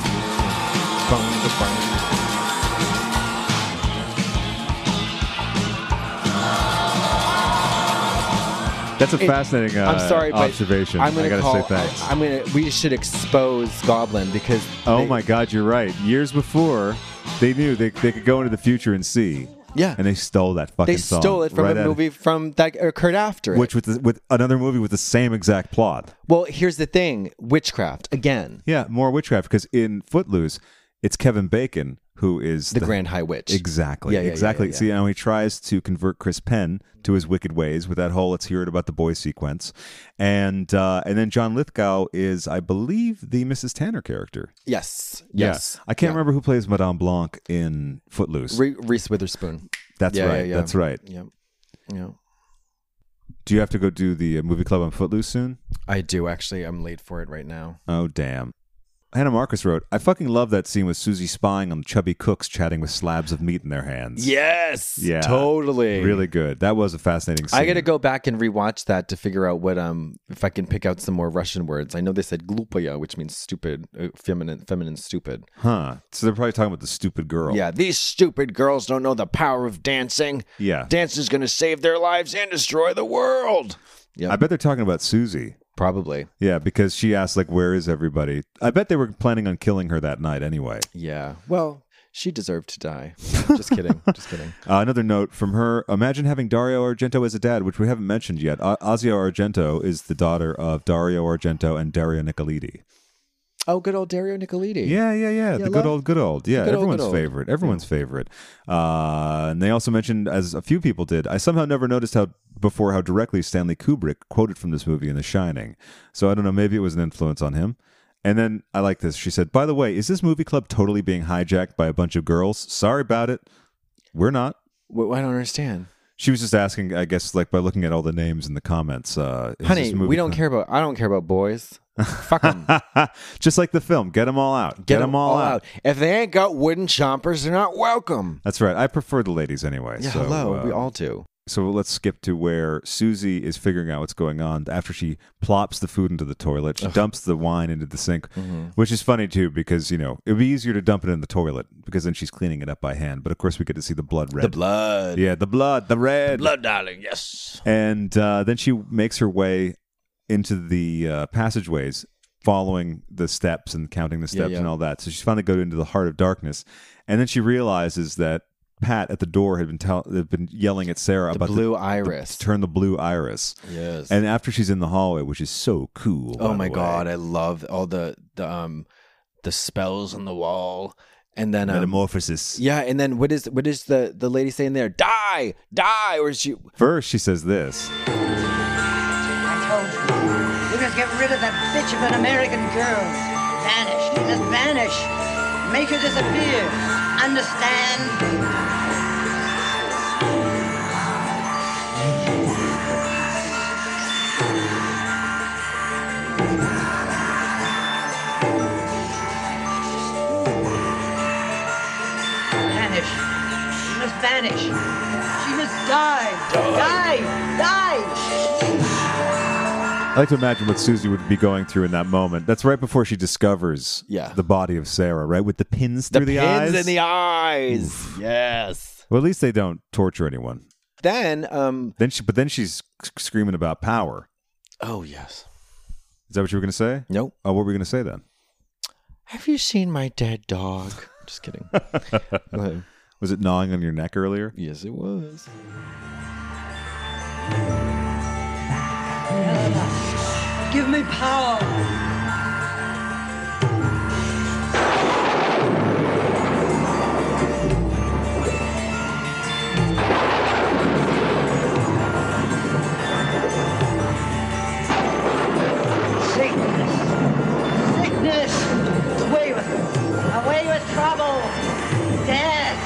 That's a fascinating I'm sorry, but observation. I'm gonna I gotta call, say thanks. We should expose Goblin because. Oh my God, you're right. Years before, they knew they could go into the future and see. Yeah. And they stole that fucking They song. stole it from right a out of- movie from that occurred after it. Which with another movie with the same exact plot. Well, here's the thing: witchcraft again. Yeah, more witchcraft because in Footloose, it's Kevin Bacon who is The Grand High Witch. Exactly. Yeah, exactly. yeah, yeah. See, now he tries to convert Chris Penn to his wicked ways with that whole "Let's hear it about the boys" sequence, and then John Lithgow is, I believe, the Mrs. Tanner character. Yes. Yeah. Yes. I can't remember who plays Madame Blanc in Footloose. Reese Witherspoon. That's Yeah, right. yeah, yeah. That's right. Yep. Yeah. Do you have to go do the movie club on Footloose soon? I do actually. I'm late for it right now. Oh, damn. Hannah Marcus wrote, I fucking love that scene with Susie spying on chubby cooks chatting with slabs of meat in their hands. Yes. Yeah. Totally. Really good. That was a fascinating scene. I got to go back and rewatch that to figure out what if I can pick out some more Russian words. I know they said glupaya, which means stupid, feminine stupid. Huh. So they're probably talking about the stupid girl. Yeah, these stupid girls don't know the power of dancing. Yeah. Dance is going to save their lives and destroy the world. Yeah. I bet they're talking about Susie. Probably. Yeah, because she asked, like, where is everybody? I bet they were planning on killing her that night anyway. Yeah. Well, she deserved to die. Just kidding. Just kidding. Another note from her. Imagine having Dario Argento as a dad, which we haven't mentioned yet. Asio Argento is the daughter of Dario Argento and Daria Nicolidi. Oh, good old Dario Nicolidi. Yeah. The good old. Yeah, Good old, everyone's good old. favorite. Everyone's favorite. And they also mentioned, as a few people did, I somehow never noticed how directly Stanley Kubrick quoted from this movie in The Shining. So I don't know, maybe it was an influence on him. And then I like this. She said, by the way, is this movie club totally being hijacked by a bunch of girls? Sorry about it. We're not. I don't understand. She was just asking, I guess, like by looking at all the names in the comments. Honey, I don't care about boys. Fuck them. Just like the film, get them all out. Get them all out. If they ain't got wooden chompers, they're not welcome. That's right. I prefer the ladies anyway. Yeah, so, hello. We all do. So let's skip to where Susie is figuring out what's going on after she plops the food into the toilet. She dumps the wine into the sink, which is funny too because, you know, it would be easier to dump it in the toilet because then she's cleaning it up by hand. But of course we get to see the blood red. The blood. Yeah, the blood, the red. Blood, darling, yes. And then she makes her way into the passageways, following the steps and counting the steps and all that. So she's finally got into the heart of darkness. And then she realizes that Pat at the door had been yelling at Sarah about blue iris. to turn the blue iris. Yes. And after she's in the hallway, which is so cool. Oh my God, I love all the spells on the wall. And then Metamorphosis. Yeah, and then what is the lady saying there? Die, or is she? First, she says this. I told you. We must get rid of that bitch of an American girl. Vanish. She must vanish. Make her disappear. Understand? Vanish. She must vanish. She must die. Die. I like to imagine what Susie would be going through in that moment. That's right before she discovers the body of Sarah, right? With the pins through the eyes. The pins in the eyes. Oof. Yes. Well, at least they don't torture anyone. Then she's screaming about power. Oh, yes. Is that what you were going to say? Nope. Oh, what were we going to say then? Have you seen my dead dog? Just kidding. Was it gnawing on your neck earlier? Yes, it was. Give me power. Sickness. Away with it. Away with trouble. Death.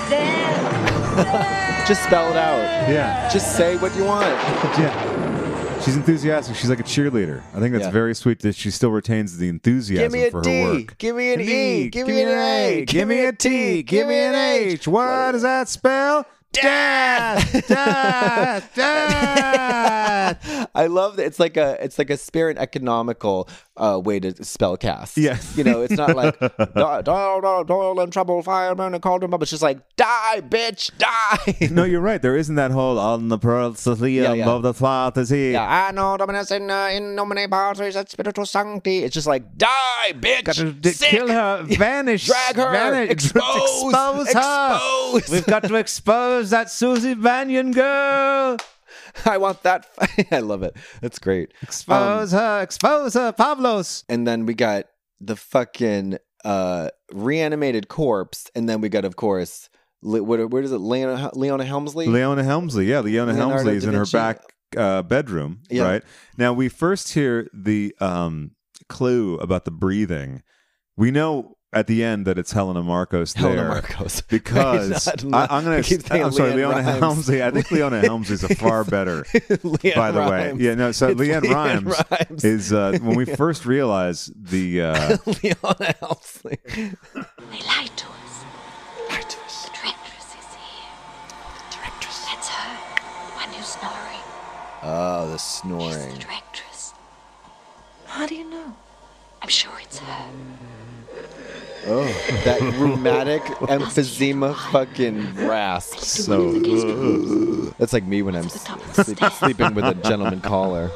Just spell it out. Yeah. Just say what you want. Yeah. She's enthusiastic. She's like a cheerleader. I think that's very sweet that she still retains the enthusiasm for her work. Give me an E. Give me an A. Give me a T. Give me an H. What does that spell? Death. Death. Death. I love that. It's like a spare and economical way to spell cast. Yes. You know, it's not like Doyle in trouble, fireman, and called him up. It's just like, die, bitch, die. No, you're right. There isn't that whole on the pearl of the fantasy. Yeah, I know Dominus in nomine Patris et Spiritus Sancti. It's just like, die, bitch. Got to kill her, vanish, drag her, vanish, expose her. We've got to expose that Susie Banyan girl. I want that. I love it. That's great. Expose her, Pavlos. And then we got the fucking reanimated corpse, and then we got, of course, where is it? Leona Helmsley. Leona Helmsley, yeah, Leona Helmsley is in her back bedroom, right? Now we first hear the clue about the breathing. We know at the end that it's Helena Marcos there. Helena Marcos. Because I'm sorry, Leona Helmsley. I think Leona Helmsley's a far better, by the way. Yeah, no, so Leanne Rhymes is, when we first realized the... Leona Helmsley. They lied to us. Lied to us. The directress is here. The directress. That's her. One who's snoring. Oh, the snoring. She's the directress. How do you know? I'm sure it's her. Oh, that rheumatic emphysema fucking rasp. So that's like me when I'm sleeping with a gentleman caller.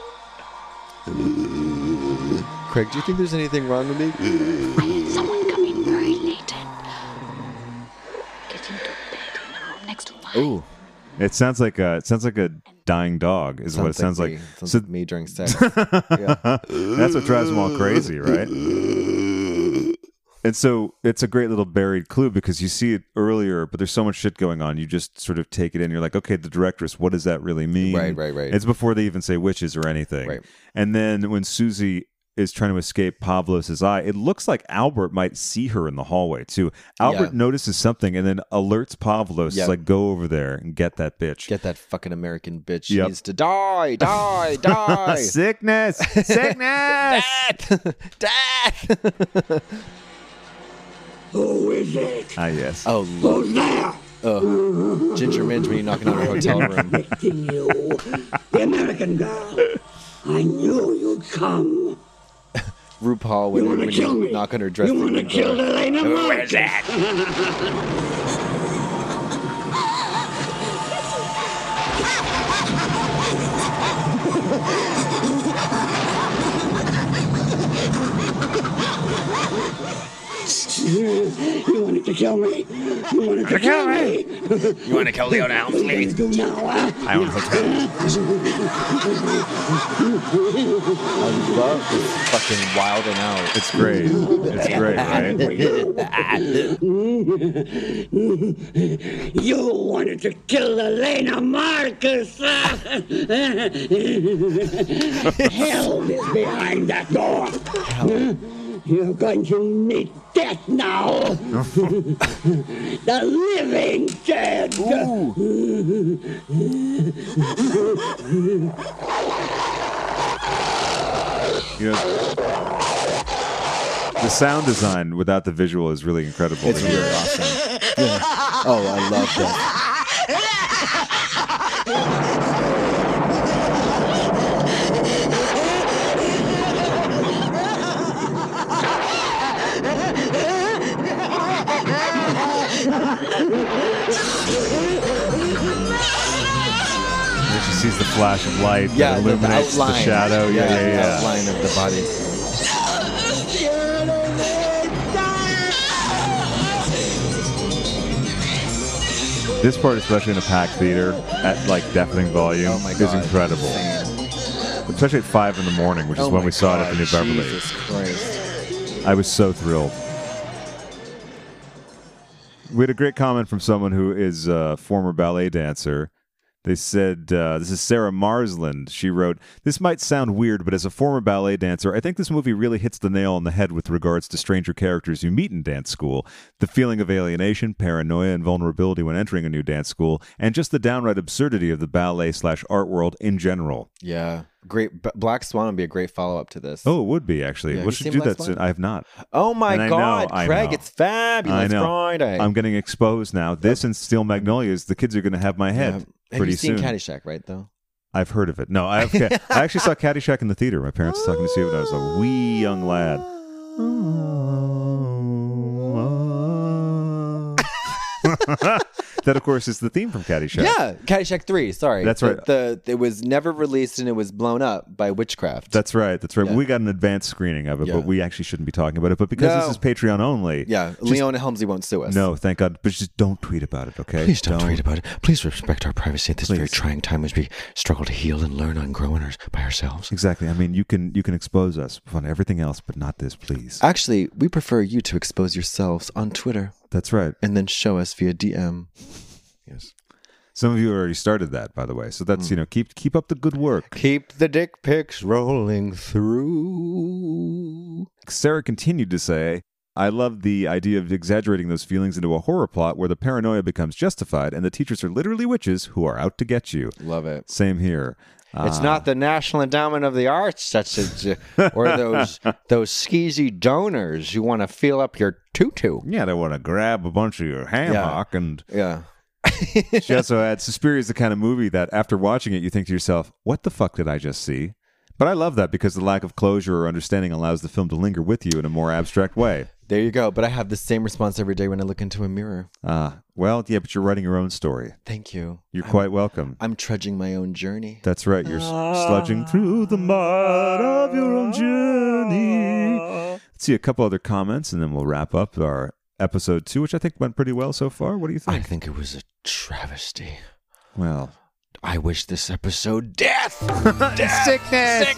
Craig, do you think there's anything wrong with me? I had someone come in very late and get into bed in the room next to mine. Ooh. It sounds like a dying dog is what it sounds like. Sounds like me during sex. That's what drives them all crazy, right? And so it's a great little buried clue because you see it earlier, but there's so much shit going on. You just sort of take it in. You're like, okay, the directress, what does that really mean? Right. It's before they even say witches or anything. Right. And then when Susie is trying to escape Pavlos' eye, it looks like Albert might see her in the hallway too. Albert notices something and then alerts Pavlos, like, go over there and get that bitch. Get that fucking American bitch. She needs to die. Sickness. Death. Who is it? Ah, yes. Oh, Who's there? Ginger Minge when you're knocking on her hotel room. Expecting you, the American girl. I knew you'd come. RuPaul when you knock on her dressing room door. You want to kill Elena Marcus? Who is that? You wanted to kill me. You wanted to kill me. You want to kill Leona Helmsley? I own a hotel. I love this fucking wilding out. It's great. It's great, right? You wanted to kill Elena Marcus. Hell is behind that door. Hell. You're going to meet death now. The living dead. You know, the sound design without the visual is really incredible. It's really awesome. Yeah. Oh, I love that. She sees the flash of light that illuminates the shadow. The outline of the body. This part, especially in a packed theater at like deafening volume, is incredible. Especially at 5 in the morning, which is when we saw it at the New Beverly. Jesus Christ. I was so thrilled. We had a great comment from someone who is a former ballet dancer. They said, this is Sarah Marsland. She wrote, "This might sound weird, but as a former ballet dancer, I think this movie really hits the nail on the head with regards to stranger characters you meet in dance school. The feeling of alienation, paranoia, and vulnerability when entering a new dance school, and just the downright absurdity of the ballet/art world in general." Yeah. Great. Black Swan would be a great follow-up to this. Oh, it would be, actually. Yeah, we should seen do Black that Swan? soon. I have not. Oh, my And God. I Craig, know. it's fabulous I know. Friday. I'm getting exposed now. This and Steel Magnolias, the kids are going to have my head pretty soon. Have you seen Caddyshack, right, though? I've heard of it. No, I actually saw Caddyshack in the theater. My parents were talking to see it when I was a wee young lad. That, of course, is the theme from Caddyshack. Yeah, Caddyshack 3, sorry. That's right. It was never released and it was blown up by witchcraft. That's right. Yeah. We got an advanced screening of it, but we actually shouldn't be talking about it. But because this is Patreon only. Yeah, Leona Helmsley won't sue us. No, thank God. But just don't tweet about it, okay? Please don't tweet about it. Please respect our privacy at this very trying time as we struggle to heal and learn and grow by ourselves. Exactly. I mean, you can expose us on everything else, but not this, please. Actually, we prefer you to expose yourselves on Twitter. That's right. And then show us via DM. Yes. Some of you already started that, by the way. So that's, keep up the good work. Keep the dick pics rolling through. Sarah continued to say, "I love the idea of exaggerating those feelings into a horror plot where the paranoia becomes justified and the teachers are literally witches who are out to get you." Love it. Same here. It's not the National Endowment of the Arts that's or those skeezy donors who want to fill up your tutu. Yeah, they want to grab a bunch of your ham hock and... Yeah. She also adds, Suspiria is the kind of movie that after watching it, you think to yourself, what the fuck did I just see? But I love that because the lack of closure or understanding allows the film to linger with you in a more abstract way. There you go. But I have the same response every day when I look into a mirror. Well, yeah, but you're writing your own story. Thank you. You're quite welcome. I'm trudging my own journey. That's right. You're sludging through the mud of your own journey. Let's see a couple other comments, and then we'll wrap up our episode 2, which I think went pretty well so far. What do you think? I think it was a travesty. Well... I wish this episode death. Sickness.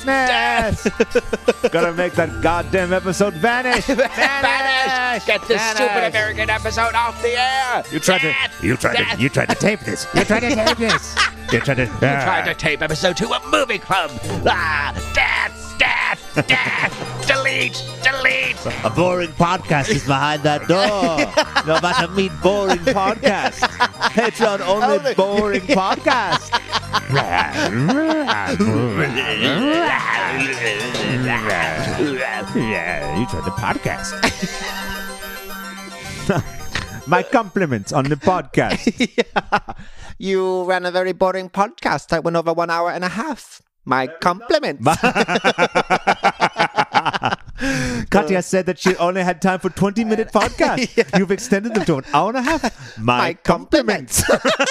Gotta make that goddamn episode vanish. Vanish. Get this stupid American episode off the air. You tried to tape this. You tried to tape this. You tried to tape episode 2 of Movie Club. Death. Delete. A boring podcast is behind that door. No matter meet boring podcast. Patreon only boring podcast. Yeah, you tried the podcast. My compliments on the podcast. You ran a very boring podcast that went over 1 hour and a half. My compliments. Katya said that she only had time for 20-minute podcast. Yeah. You've extended them to an hour and a half. My compliments.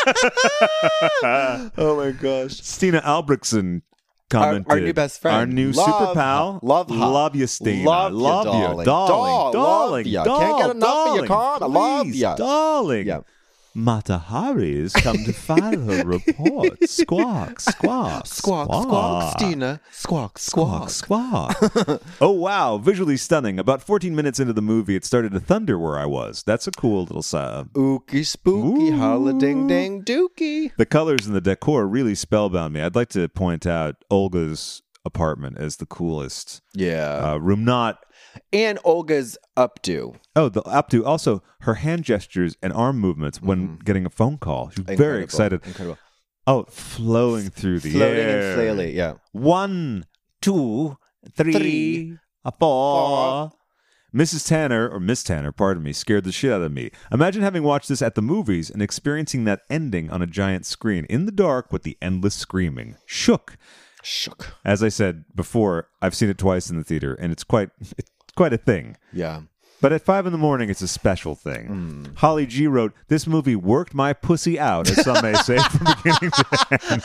Oh my gosh. Stina Albrechtsen commented. Our new best friend. Our new super pal. Love you, Stina. Love you, darling. Love you. Can't get enough of your card. I love you. Darling. Yeah. Mata Hari has come to file her report. Squawk. Squawk, Stina. Squawk. Oh, wow. Visually stunning. About 14 minutes into the movie, it started to thunder where I was. That's a cool little sound. Ookie spooky, holla ding ding dookie. The colors and the decor really spellbound me. I'd like to point out Olga's apartment as the coolest. Yeah. Room not... And Olga's updo. Oh, the updo. Also, her hand gestures and arm movements when getting a phone call. She was very excited. Incredible. Oh, flowing through the Floating air. and flaily, yeah. 1, 2, 3, 4. Mrs. Tanner, or Miss Tanner, pardon me, scared the shit out of me. Imagine having watched this at the movies and experiencing that ending on a giant screen in the dark with the endless screaming. Shook. As I said before, I've seen it twice in the theater, and it's quite a thing. Yeah. But at 5 a.m, it's a special thing. Holly G wrote, "This movie worked my pussy out," as some may say, from beginning to end.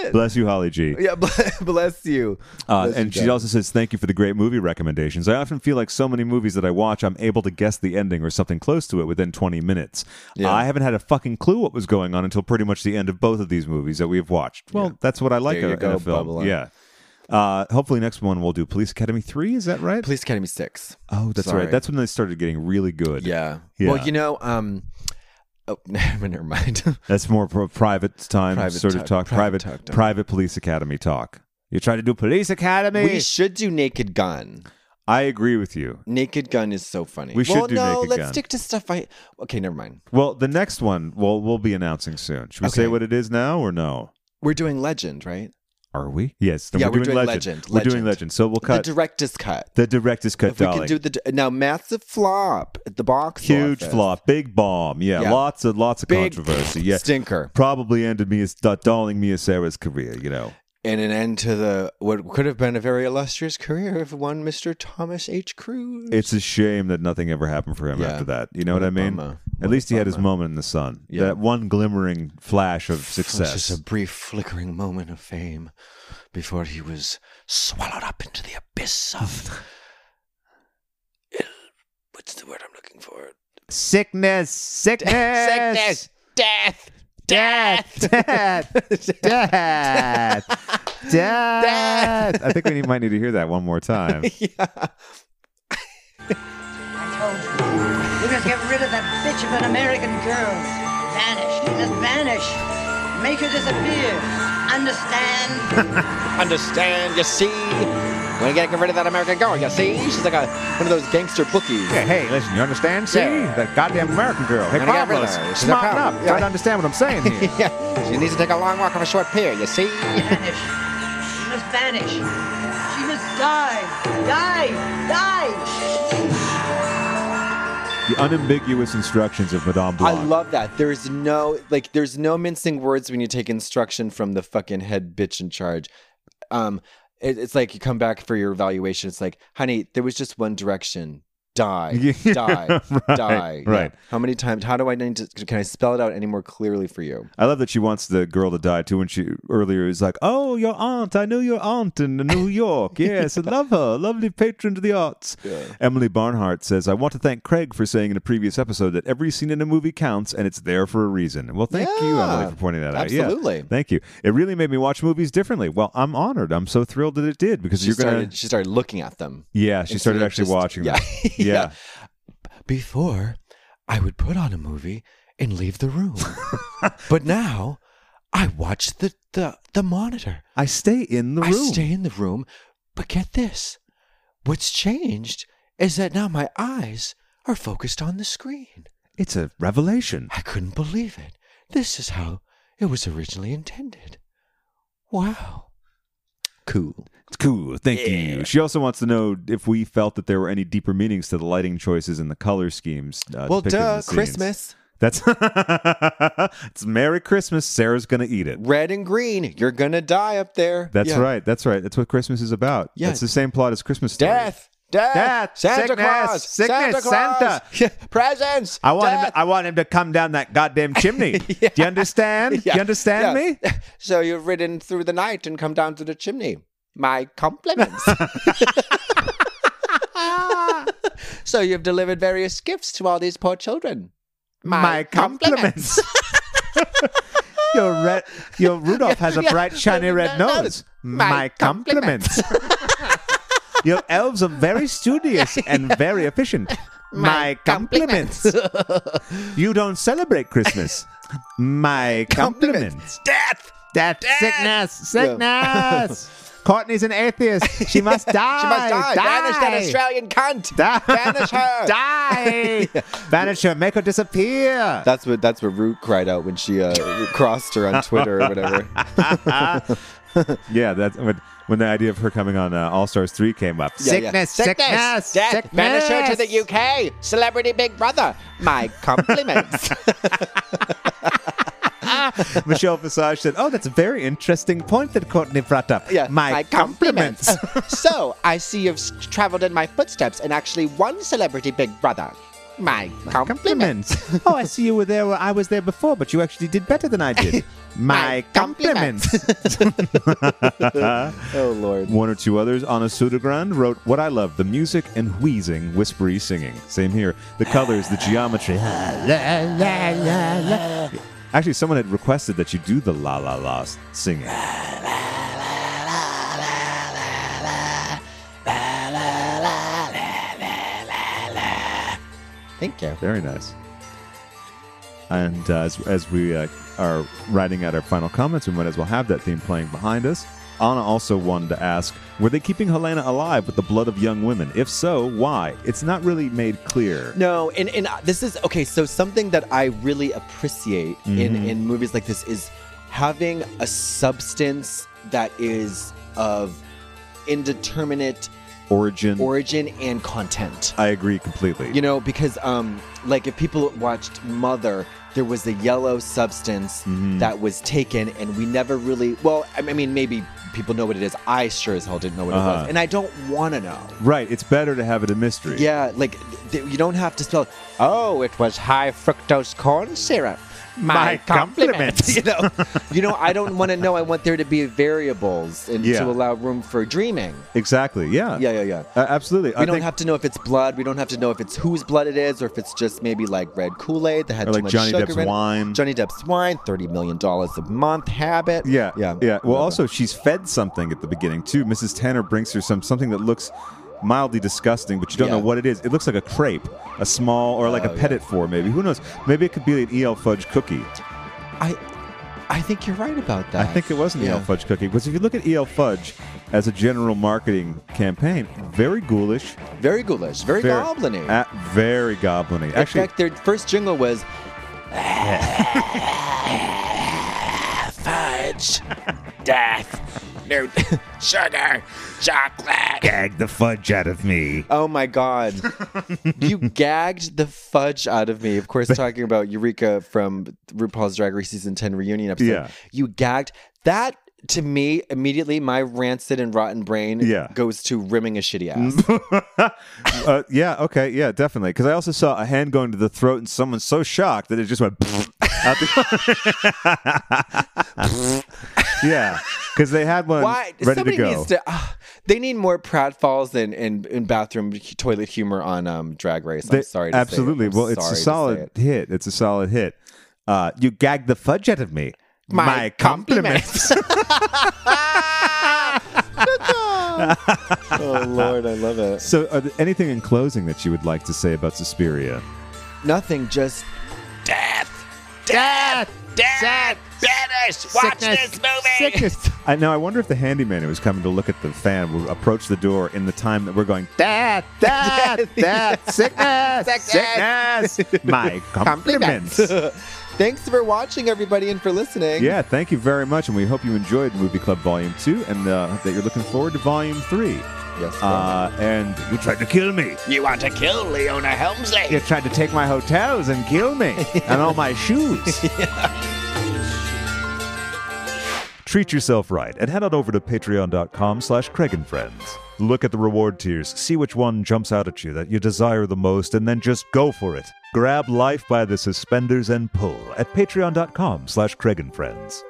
Bless you, Holly G. Yeah, bless you. And she also says, thank you for the great movie recommendations. I often feel like so many movies that I watch, I'm able to guess the ending or something close to it within 20 minutes. Yeah. I haven't had a fucking clue what was going on until pretty much the end of both of these movies that we have watched. Well, that's what I like in a film. Bubba. Yeah. Hopefully next one we'll do Police Academy 3, is that right? Police Academy 6. Oh, that's right. That's when they started getting really good. Yeah. Well, you know, oh, never mind. That's more private time, Private private Police Academy talk. You try to do Police Academy? We should do Naked Gun. I agree with you. Naked Gun is so funny. We should do Naked Gun. let's stick to stuff Okay, never mind. Well, the next one we'll be announcing soon. Should we say what it is now or no? We're doing Legend, right? Are we? Yes. Yeah, we're doing Legend. We're doing Legend. So we'll cut the director's cut. The director's cut, darling. We can do now. Massive flop at the box Huge office. flop. Big bomb. Yeah. Lots of Big controversy. Yeah. Stinker. Probably ended darling Mia Sarah's career, you know. And an end to what could have been a very illustrious career of one Mr. Thomas H. Cruise. It's a shame that nothing ever happened for him after that. You know what I mean? At least he had his moment in the sun. Yeah. That one glimmering flash of success. Just a brief flickering moment of fame before he was swallowed up into the abyss of... What's the word I'm looking for? Sickness. Sickness. Death. Death. I think we might need to hear that one more time. I told you. We must get rid of that bitch of an American girl. Vanish. She must vanish. Make her disappear. Understand? Understand, you see? We're getting rid of that American girl, you see? She's like one of those gangster bookies. Yeah, hey, listen, you understand? See? That goddamn American girl. Hey, Carlos, smarten up. Try to understand what I'm saying here. Yeah, she needs to take a long walk on a short pier, you see? Vanish. She must vanish. She must die. Die. The unambiguous instructions of Madame Blanc. I love that. There's no mincing words when you take instruction from the fucking head bitch in charge. It's like you come back for your evaluation. It's like, honey, there was just one direction. Die. Die. Die. Right. Yeah. How many times? How do I need to? Can I spell it out any more clearly for you? I love that she wants the girl to die too. When she earlier is like, "Oh, your aunt. I know your aunt in New York. Yes, I love her. Lovely patron to the arts." Yeah. Emily Barnhart says, "I want to thank Craig for saying in a previous episode that every scene in a movie counts, and it's there for a reason." Well, thank you, Emily, for pointing that out. Absolutely. Yeah, thank you. It really made me watch movies differently. Well, I'm honored. I'm so thrilled that it did because she started looking at them. Yeah, she started actually watching them. Yeah. Before, I would put on a movie and leave the room. But now, I watch the monitor. I stay in the room. I stay in the room, but get this. What's changed is that now my eyes are focused on the screen. It's a revelation. I couldn't believe it. This is how it was originally intended. Wow. Cool. It's cool. Thank you. She also wants to know if we felt that there were any deeper meanings to the lighting choices and the color schemes. Well, duh, Christmas. That's it's Merry Christmas. Sarah's gonna eat it. Red and green. You're gonna die up there. That's right. That's right. That's what Christmas is about. Yeah. It's the same plot as Christmas Story. Death, Santa sickness, Claus, sickness, Santa Claus, presents. I want him to come down that goddamn chimney. Do you understand? Do you understand me? So you've ridden through the night and come down to the chimney. My compliments. So you've delivered various gifts to all these poor children. My compliments. Your Rudolph has a bright, shiny red nose. My compliments. Your elves are very studious and very efficient. My compliments. You don't celebrate Christmas. My compliments. Death. Sickness. Courtney's an atheist. She must die. Banish that Australian cunt. Banish her. Die. Banish her. Make her disappear. That's what Root cried out when she crossed her on Twitter or whatever. Yeah, that's when the idea of her coming on All Stars 3 came up. Sickness. Death. Banish her to the UK. Celebrity Big Brother. My compliments. Michelle Visage said, "Oh, that's a very interesting point that Courtney brought up. Yeah, my compliments." So, I see you've traveled in my footsteps and actually won Celebrity Big Brother. My compliments. Oh, I see you were there. I was there before, but you actually did better than I did. My compliments. Oh, Lord. One or two others. Anna Sudergrand wrote, "What I love, the music and wheezing, whispery singing." Same here. The colors, the geometry. Actually, someone had requested that you do the la la la singing. Thank you. Very nice. And as we are writing out our final comments, we might as well have that theme playing behind us. Anna also wanted to ask, were they keeping Helena alive with the blood of young women? If so, why? It's not really made clear. No, and this is, okay, so something that I really appreciate in movies like this is having a substance that is of indeterminate origin and content. I agree completely. You know, because like if people watched Mother, there was a yellow substance that was taken, and we never really, well, I mean, maybe people know what it is. I sure as hell didn't know what it was, and I don't want to know. Right, it's better to have it a mystery. Yeah, like you don't have to spell, oh, it was high fructose corn syrup. My compliments. you know, I don't want to know. I want there to be variables and to allow room for dreaming. Exactly. Yeah. Yeah. Absolutely. We don't have to know if it's blood. We don't have to know if it's whose blood it is, or if it's just maybe like red Kool-Aid that had or too like much Johnny sugar Depp's in it. wine. Johnny Depp's wine, $30 million a month habit. Yeah. Well, also she's fed something at the beginning too. Mrs. Tanner brings her something that looks mildly disgusting, but you don't know what it is. It looks like a crepe, a small, or like a petit four, maybe. Who knows? Maybe it could be an E.L. Fudge cookie. I think you're right about that. I think it was an E.L. Fudge cookie. Because if you look at E.L. Fudge as a general marketing campaign, very ghoulish. Very ghoulish. Very goblin-y. Very goblin-y. Actually, in fact, their first jingle was fudge, death, no sugar, chocolate. Gag the fudge out of me. Oh my God. You gagged the fudge out of me. Of course, talking about Eureka from RuPaul's Drag Race Season 10 reunion episode. Yeah. You gagged that. To me, immediately, my rancid and rotten brain goes to rimming a shitty ass. Yeah, definitely. Because I also saw a hand going to the throat and someone so shocked that it just went out the... Yeah, because they had one ready Somebody to go. Needs to, they need more pratfalls and bathroom toilet humor on Drag Race. I'm sorry to absolutely. say it. Well, it's a solid hit. It's a solid hit. You gagged the fudge out of me. My compliments. Oh, Lord, I love it. So, are there anything in closing that you would like to say about Suspiria? Nothing, just death. Banish. Watch this movie. Sickness. I wonder if the handyman who was coming to look at the fan will approach the door in the time that we're going, death, sickness. My compliments. Thanks for watching, everybody, and for listening. Yeah, thank you very much, and we hope you enjoyed Movie Club Volume 2, and that you're looking forward to Volume 3. Yes. And you tried to kill me. You want to kill Leona Helmsley. You tried to take my hotels and kill me, and all my shoes. Treat yourself right and head on over to patreon.com/CraigandFriends. Look at the reward tiers, see which one jumps out at you that you desire the most, and then just go for it. Grab life by the suspenders and pull at patreon.com/CraigandFriends.